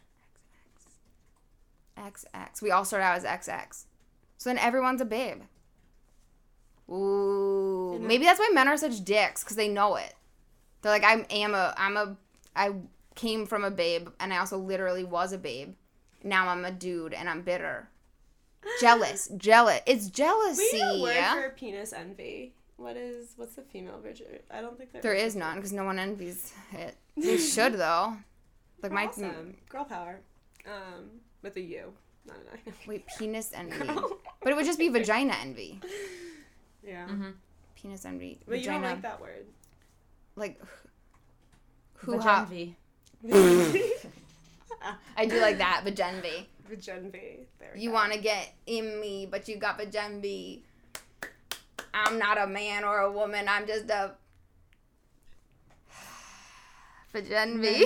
X X. We all start out as X X. So then everyone's a babe. Ooh. And Maybe that's why men are such dicks, because they know it. They're like, I am a, I'm a, I came from a babe, and I also literally was a babe. Now I'm a dude, and I'm bitter. Jealous. Jealous. It's jealousy. We need a word yeah? for penis envy. What is, what's the female version? I don't think there, There is none, because no one envies it. They should, though. Like, my, awesome. Girl power. Um, with a U. Not an I. wait, penis envy. Girl. But it would just be vagina envy. Yeah. Mm-hmm. Penis envy. But you vagina. don't like that word. Like, who ha- Vagenvy. I do like that, vagenvy. Vagenvy. There we You go. want to get in me, but you got vagenvy. I'm not a man or a woman. I'm just a vagenvy.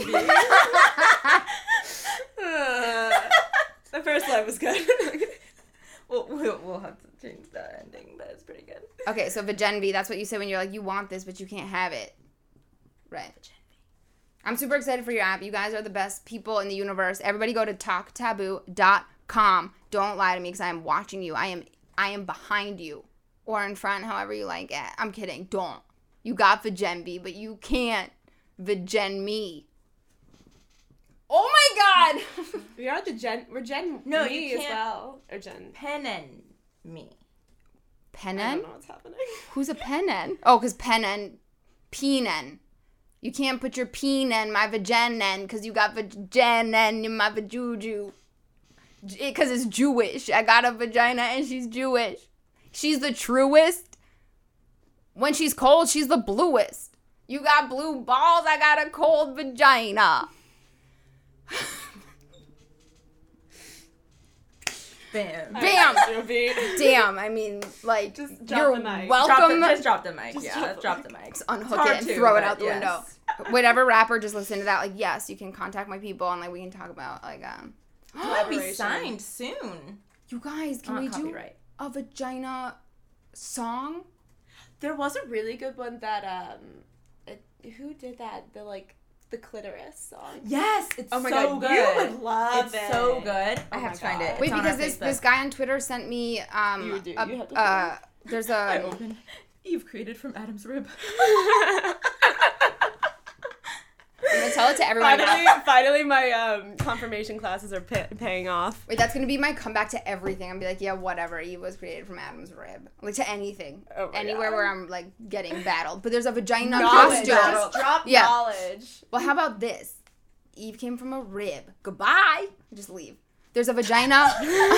The first line was good. We'll, we'll, we'll have to change that ending, but it's pretty good. Okay, so vagenvy, that's what you say when you're like, you want this, but you can't have it. Right. I'm super excited for your app. You guys are the best people in the universe. Everybody go to talk taboo dot com. Don't lie to me because I am watching you. I am I am behind you. Or in front, however you like it. I'm kidding. Don't. You got vagenvy, but you can't vagen me. Oh my god! We are the Gen. We're Gen. No, me you as can't. well. Or Gen. Pen and me. I Penen? don't know what's happening. Who's a penen? Oh, because penen. Penen. You can't put your penen, my vagennen, because you got vagennen in my vajuju. Because it's Jewish. I got a vagina and she's Jewish. She's the truest. When she's cold, she's the bluest. You got blue balls, I got a cold vagina. Bam. Bam! Ruby. Damn, I mean, like, Just drop you're the mic. Drop welcome. the, just drop the mic. Just yeah, drop the drop mic. the mic. Unhook Hard it and to, throw it but out the yes. window. Whatever rapper, just listen to that. Like, yes, you can contact my people and like we can talk about like um. Might be Collaboration. signed soon. You guys, can Not we do copyright. a vagina song? There was a really good one that um, it, who did that? The like the Clitoris song. Yes, it's Oh my so God, good. you would love it's it. so good. I Oh have my to find God. it. Wait, It's on because our this Facebook. this guy on Twitter sent me um You do. a, You have to uh there's I a opened Eve created from Adam's rib. I'm gonna tell it to everyone. Finally, finally, my um, confirmation classes are pay- paying off. Wait, that's gonna be my comeback to everything. I'm be like, yeah, whatever. Eve was created from Adam's rib. Like to anything, Oh my anywhere God. where I'm like getting battled. But there's a vagina Knowledge. costume. Just drop Yeah. knowledge. Well, how about this? Eve came from a rib. Goodbye. Just leave. There's a vagina.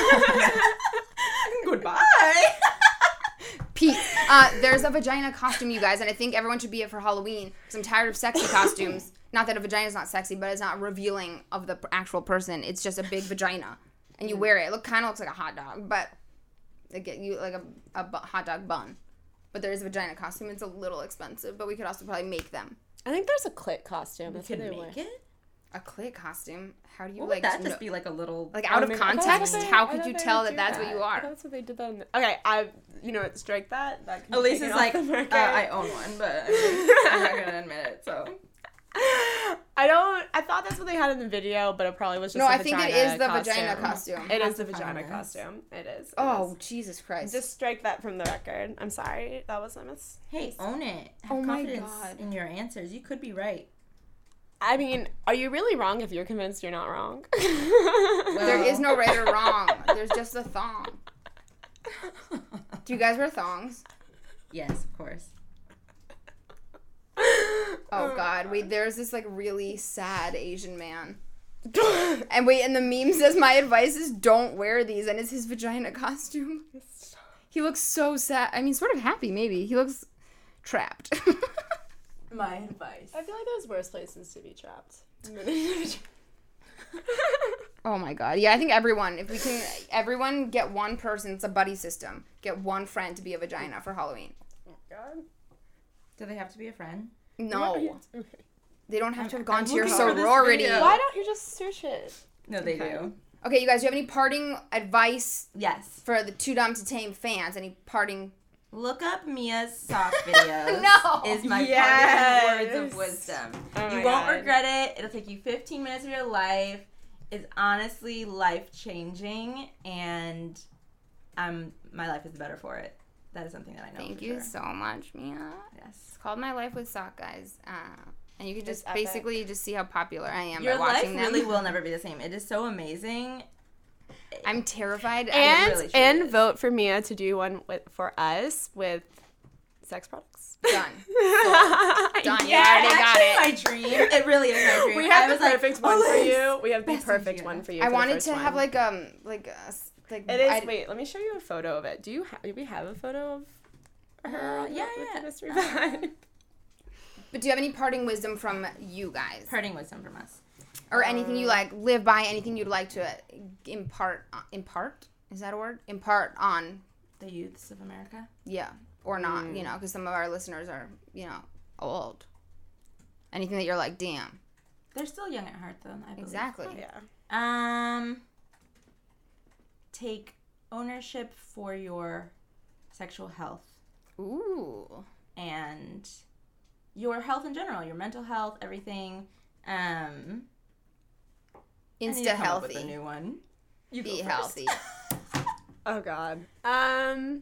Goodbye. Peace. Uh, there's a vagina costume, you guys, and I think everyone should be it for Halloween because I'm tired of sexy costumes. Not that a vagina is not sexy, but it's not revealing of the actual person. It's just a big vagina, and you wear it. It look kind of looks like a hot dog, but like you like a, a bu- hot dog bun. But there is a vagina costume. It's a little expensive, but we could also probably make them. I think there's a clit costume. You That's can what they make wear. it? A clit costume. How do you What like would that kn- just be like a little like out I of mean, I thought context? they- How I could thought you they tell would that do that's what you I are? thought that's what they did. That. Okay, I. You know what? Strike that. That can be Elise taken is off like, the uh, market. I own one, but I mean, I'm not gonna admit it. So I don't. I thought that's what they had in the video, but it probably was just. No, a I think it vagina is the costume. vagina costume. It have is the to find vagina this. costume. It is. It Oh, is. Jesus Christ. Just strike that from the record. I'm sorry. That was a mis. hey, own it. Have Oh my confidence God. in your answers. You could be right. I mean, are you really wrong if you're convinced you're not wrong? There is no right or wrong. There's just a thong. Do you guys wear thongs? Yes, of course. Oh God, wait, there's this like really sad Asian man. And wait, and the meme says my advice is don't wear these, and it's his vagina costume. He looks so sad. I mean, sort of happy maybe. He looks trapped. My advice. I feel like there's worse places to be trapped. Oh my God. Yeah, I think everyone, if we can, everyone get one person, it's a buddy system. Get one friend to be a vagina for Halloween. God. Do they have to be a friend? No. They don't have to have gone I'm to your looking for this sorority. video. Why don't you just search it? No, they Okay. do. Okay, you guys, do you have any parting advice Yes. for the Too Dumb to Tame fans? Any parting? Look up Mia's sock videos. No. Is my Yes. parting words of wisdom. Oh you my won't God. regret it. It'll take you fifteen minutes of your life. It's honestly life changing, and um, my life is better for it. That is something that I know. Thank for you sure. so much, Mia. Yes. It's called My Life with Sock, guys. Uh, and you can just It's epic. basically just see how popular I am Your by life watching them. really will never be the same. It is so amazing. I'm terrified. I- And really truly and is. vote for Mia to do one with for us with sex products. Done. Done. You Yeah. already got it. My dream. It really is my dream. We I have was the like, perfect one for Elise, you. We have the best perfect idea. one for you. I for the wanted first to have one. like um like a s- like It is. I- Wait, let me show you a photo of it. Do you have? Do we have a photo of her? Uh, with yeah, the- with yeah. the mystery Uh, vibe? But do you have any parting wisdom from you guys, Parting wisdom from us. or anything you like live by? Anything you'd like to impart? Impart is that a word? Impart on? The youths of America. Yeah, or not? You know, because some of our listeners are you know old. Anything that you're like, damn. They're still young at heart, though. I believe. Exactly. Yeah. Um, take ownership for your sexual health Ooh. and your health in general, your mental health, everything. Um, I need to Insta come up with healthy. a new one. You go Be first. healthy. Oh God. Um.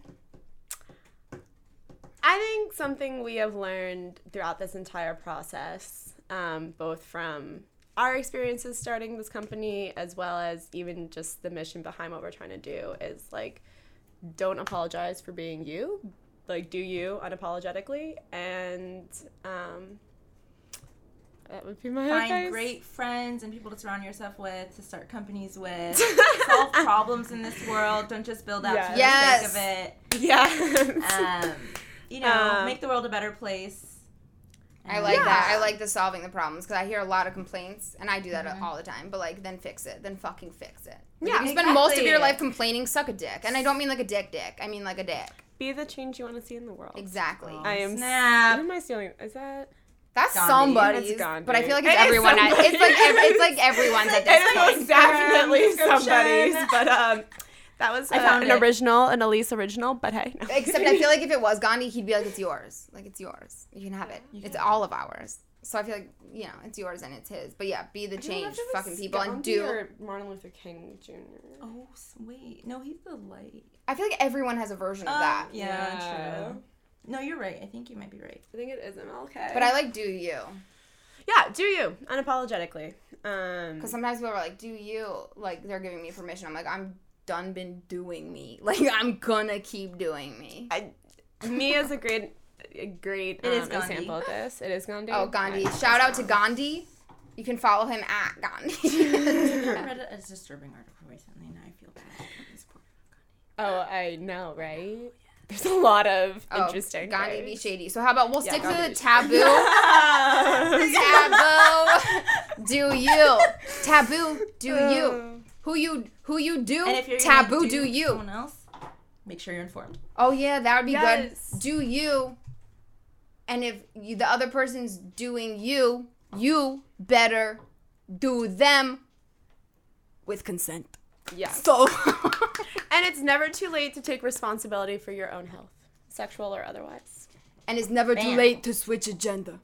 I think something we have learned throughout this entire process, um, both from our experiences starting this company as well as even just the mission behind what we're trying to do, is like, don't apologize for being you. Like, do you unapologetically, and um, that would be my Find advice. great friends and people to surround yourself with, to start companies with. Solve problems in this world. Don't just build out for Yes. the sake of it. Yeah. Um, you know, Um, make the world a better place. I like Yeah. that. I like the solving the problems because I hear a lot of complaints, and I do that Mhm. all the time. But like, then fix it. Then fucking fix it. Like, Yeah, if you spend most of exactly. your life complaining, suck a dick. And I don't mean like a dick dick. I mean like a dick. Be the change you want to see in the world. Exactly. I am. Snap. Who am I stealing? Is that? That's Gandhi. somebody's. It's Gandhi. But I feel like It it's is everyone. At, somebody. it's like ev- it's like everyone's at this It point. was definitely Description. somebody's, but um, that was uh, I found an it. original, an Elise original. But hey, no. Except I feel like if it was Gandhi, he'd be like, "It's yours. Like it's yours. You can have it. You It's can. all of ours. So I feel like, you know, it's yours and it's his. But yeah, be the I don't know change, if it was fucking people, and Gandhi do. or Martin Luther King Junior Oh, sweet. No, he's the light. I feel like everyone has a version of Uh, that. Yeah, Yeah. true. No, you're right. I think you might be right. I think it is M L K. But I like do you. Yeah, do you unapologetically. Um, Because sometimes people are like, do you? Like, they're giving me permission. I'm like, I'm done been doing me. Like, I'm gonna keep doing me. I, me is a great, a great It is um, Gandhi. example of this. It is Gandhi. Oh, Gandhi. Right. Shout out to Gandhi. You can follow him at Gandhi. I read a, a disturbing article recently, and I feel bad. I'm supportive of Gandhi. Oh, I know, right? There's a lot of Oh, interesting. Gandhi things. be shady. So how about we'll Yeah, stick to Gandhi the be taboo. Taboo. Do you? Taboo. Do you? Who you? Who you do? And if you're Taboo. gonna Do you? Someone else, make sure you're informed. Oh yeah, that would be Yes. good. Do you? And if you, the other person's doing you, you better do them with consent. Yeah. So. And it's never too late to take responsibility for your own health, sexual or otherwise. And it's never too Bam. late to switch a gender.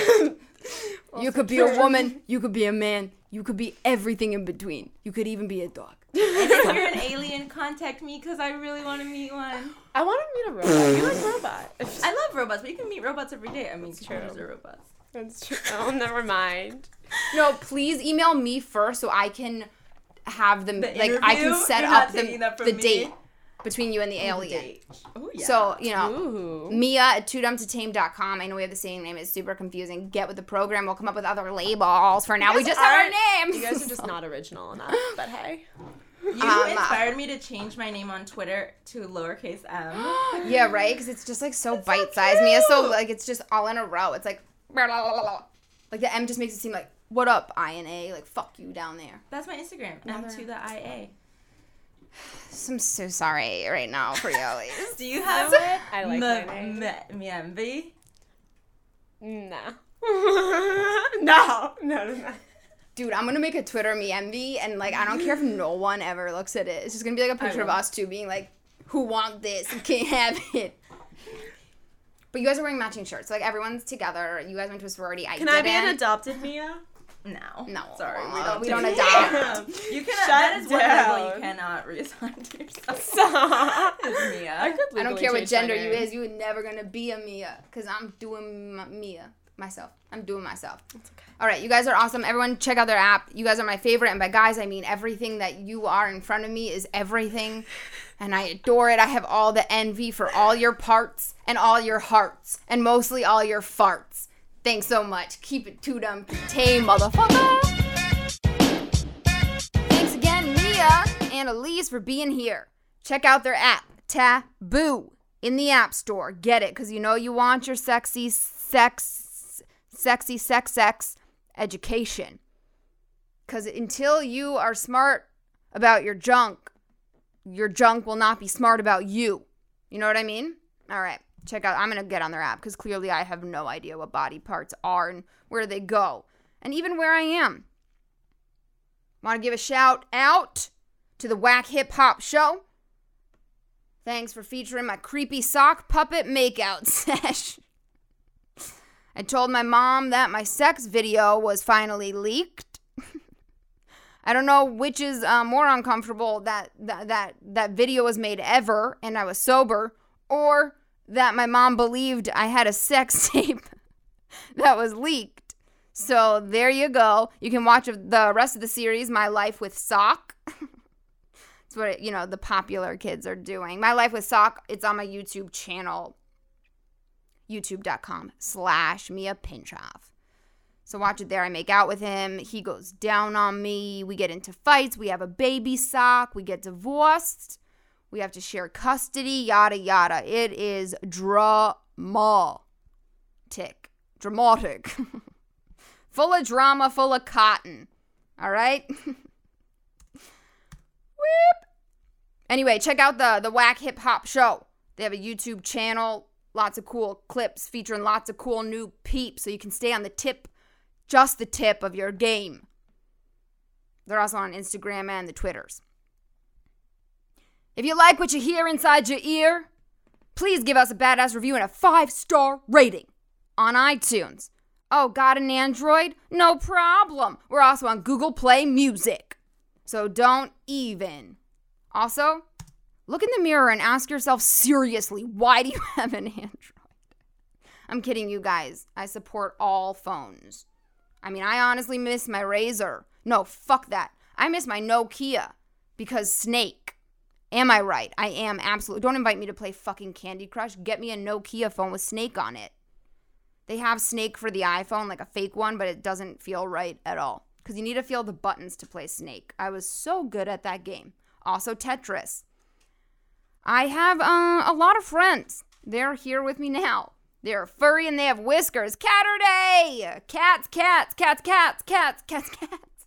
You could be a woman, you could be a man, you could be everything in between. You could even be a dog. And if you're an alien, contact me because I really want to meet one. I want to meet a robot. You like robot. I love robots, but you can meet robots every day. I mean, That's computers true. are robots. That's true. Oh, never mind. No, please email me first so I can have them, The like, I can interview? set You're up not the, taking that from the me? date between you and the alien. Oh, yeah. So, you know, Ooh. Mia at too dumb to tame dot com. I know we have the same name. It's super confusing. Get with the program. We'll come up with other labels. For now, we guys just have our aren't- names. You guys are just not original enough, but hey. You Um, inspired me to change my name on Twitter to lowercase m. Yeah, right? Because it's just, like, so bite-sized. Mia, so, like, it's just all in a row. It's like, blah, blah, blah, blah. Like, the M just makes it seem like, what up, I and A? Like, fuck you down there. That's my Instagram. M Another- to the I A. I'm so sorry right now for you, Elise. Do you have it? I like M- my name. M- Miambi? No. no. No, no, no. Dude, I'm gonna make a Twitter me envy, and like I don't care if no one ever looks at it. It's just gonna be like a picture of will. us two being like, "Who want this? You can't have it." But you guys are wearing matching shirts, like everyone's together. You guys went to a sorority. I Can I be an didn't. adopted Mia? No. No, Sorry, we uh, don't. we do don't that. adopt. You cannot. Shut that is one level down. you cannot reassign to yourself. Stop. Is Mia. I, could I don't legally care what change my gender you name. is. You would never gonna be a Mia, cause I'm doing my, Mia myself. I'm doing myself. It's okay. All right, you guys are awesome. Everyone, check out their app. You guys are my favorite, and by guys, I mean everything that you are in front of me is everything, and I adore it. I have all the envy for all your parts and all your hearts, and mostly all your farts. Thanks so much. Keep it too dumb to tame, motherfucker. Thanks again, Mia and Elise, for being here. Check out their app, Taboo, in the App Store. Get it, because you know you want your sexy sex, sexy sex, sex education. Because until you are smart about your junk, your junk will not be smart about you. You know what I mean? All right. Check out, I'm going to get on their app because clearly I have no idea what body parts are and where they go. And even where I am. Want to give a shout out to the Whack Hip Hop Show. Thanks for featuring my creepy sock puppet makeout sesh. I told my mom that my sex video was finally leaked. I don't know which is uh, more uncomfortable, that, that that that video was made ever and I was sober, or that my mom believed I had a sex tape that was leaked. So there you go. You can watch the rest of the series, My Life with Sock. It's what, you know, the popular kids are doing. My Life with Sock, it's on my YouTube channel, youtube.com slash Mia Pinchoff. So watch it there. I make out with him. He goes down on me. We get into fights. We have a baby sock. We get divorced. We have to share custody, yada, yada. It is dramatic. Dramatic. Full of drama, full of cotton. All right? Whip. Anyway, check out the, the Whack Hip Hop Show. They have a YouTube channel. Lots of cool clips featuring lots of cool new peeps so you can stay on the tip, just the tip of your game. They're also on Instagram and the Twitters. If you like what you hear inside your ear, please give us a badass review and a five-star rating on iTunes. Oh, got an Android? No problem. We're also on Google Play Music. So don't even. Also, look in the mirror and ask yourself seriously, why do you have an Android? I'm kidding, you guys. I support all phones. I mean, I honestly miss my Razor. No, fuck that. I miss my Nokia because Snake. Am I right? I am absolutely. Don't invite me to play fucking Candy Crush. Get me a Nokia phone with Snake on it. They have Snake for the iPhone, like a fake one, but it doesn't feel right at all. Because you need to feel the buttons to play Snake. I was so good at that game. Also Tetris. I have uh, a lot of friends. They're here with me now. They're furry and they have whiskers. Catterday! Cats, cats, cats, cats, cats, cats, cats.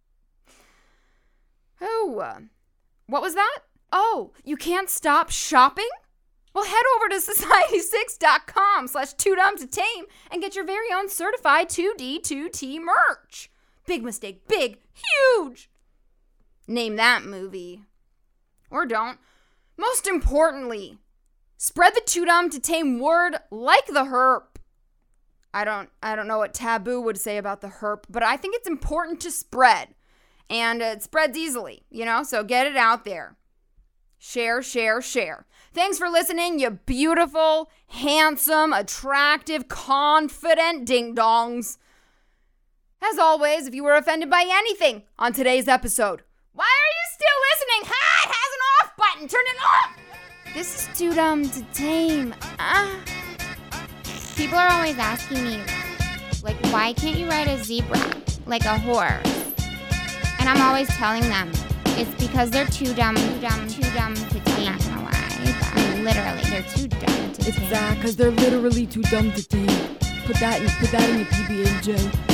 Oh, what was that? Oh, you can't stop shopping? Well, head over to society six dot com slash too dumb to tame and get your very own certified two D two T merch. Big mistake. Big. Huge. Name that movie. Or don't. Most importantly, spread the too dumb to tame word like the herp. I don't I don't know what Taboo would say about the herp, but I think it's important to spread. And it spreads easily, you know, so get it out there. Share, share, share. Thanks for listening, you beautiful, handsome, attractive, confident ding-dongs. As always, if you were offended by anything on today's episode, why are you still listening? Ha! It has an off button. Turn it off. This is too dumb to tame. Ah. People are always asking me, like, why can't you ride a zebra like a horse? And I'm always telling them, it's because they're too dumb, too dumb, too dumb to tame. I'm not gonna lie, but I mean, literally, they're too dumb to It's tame. that, because they're literally too dumb to tame. Put that in, put that in your P B A, J.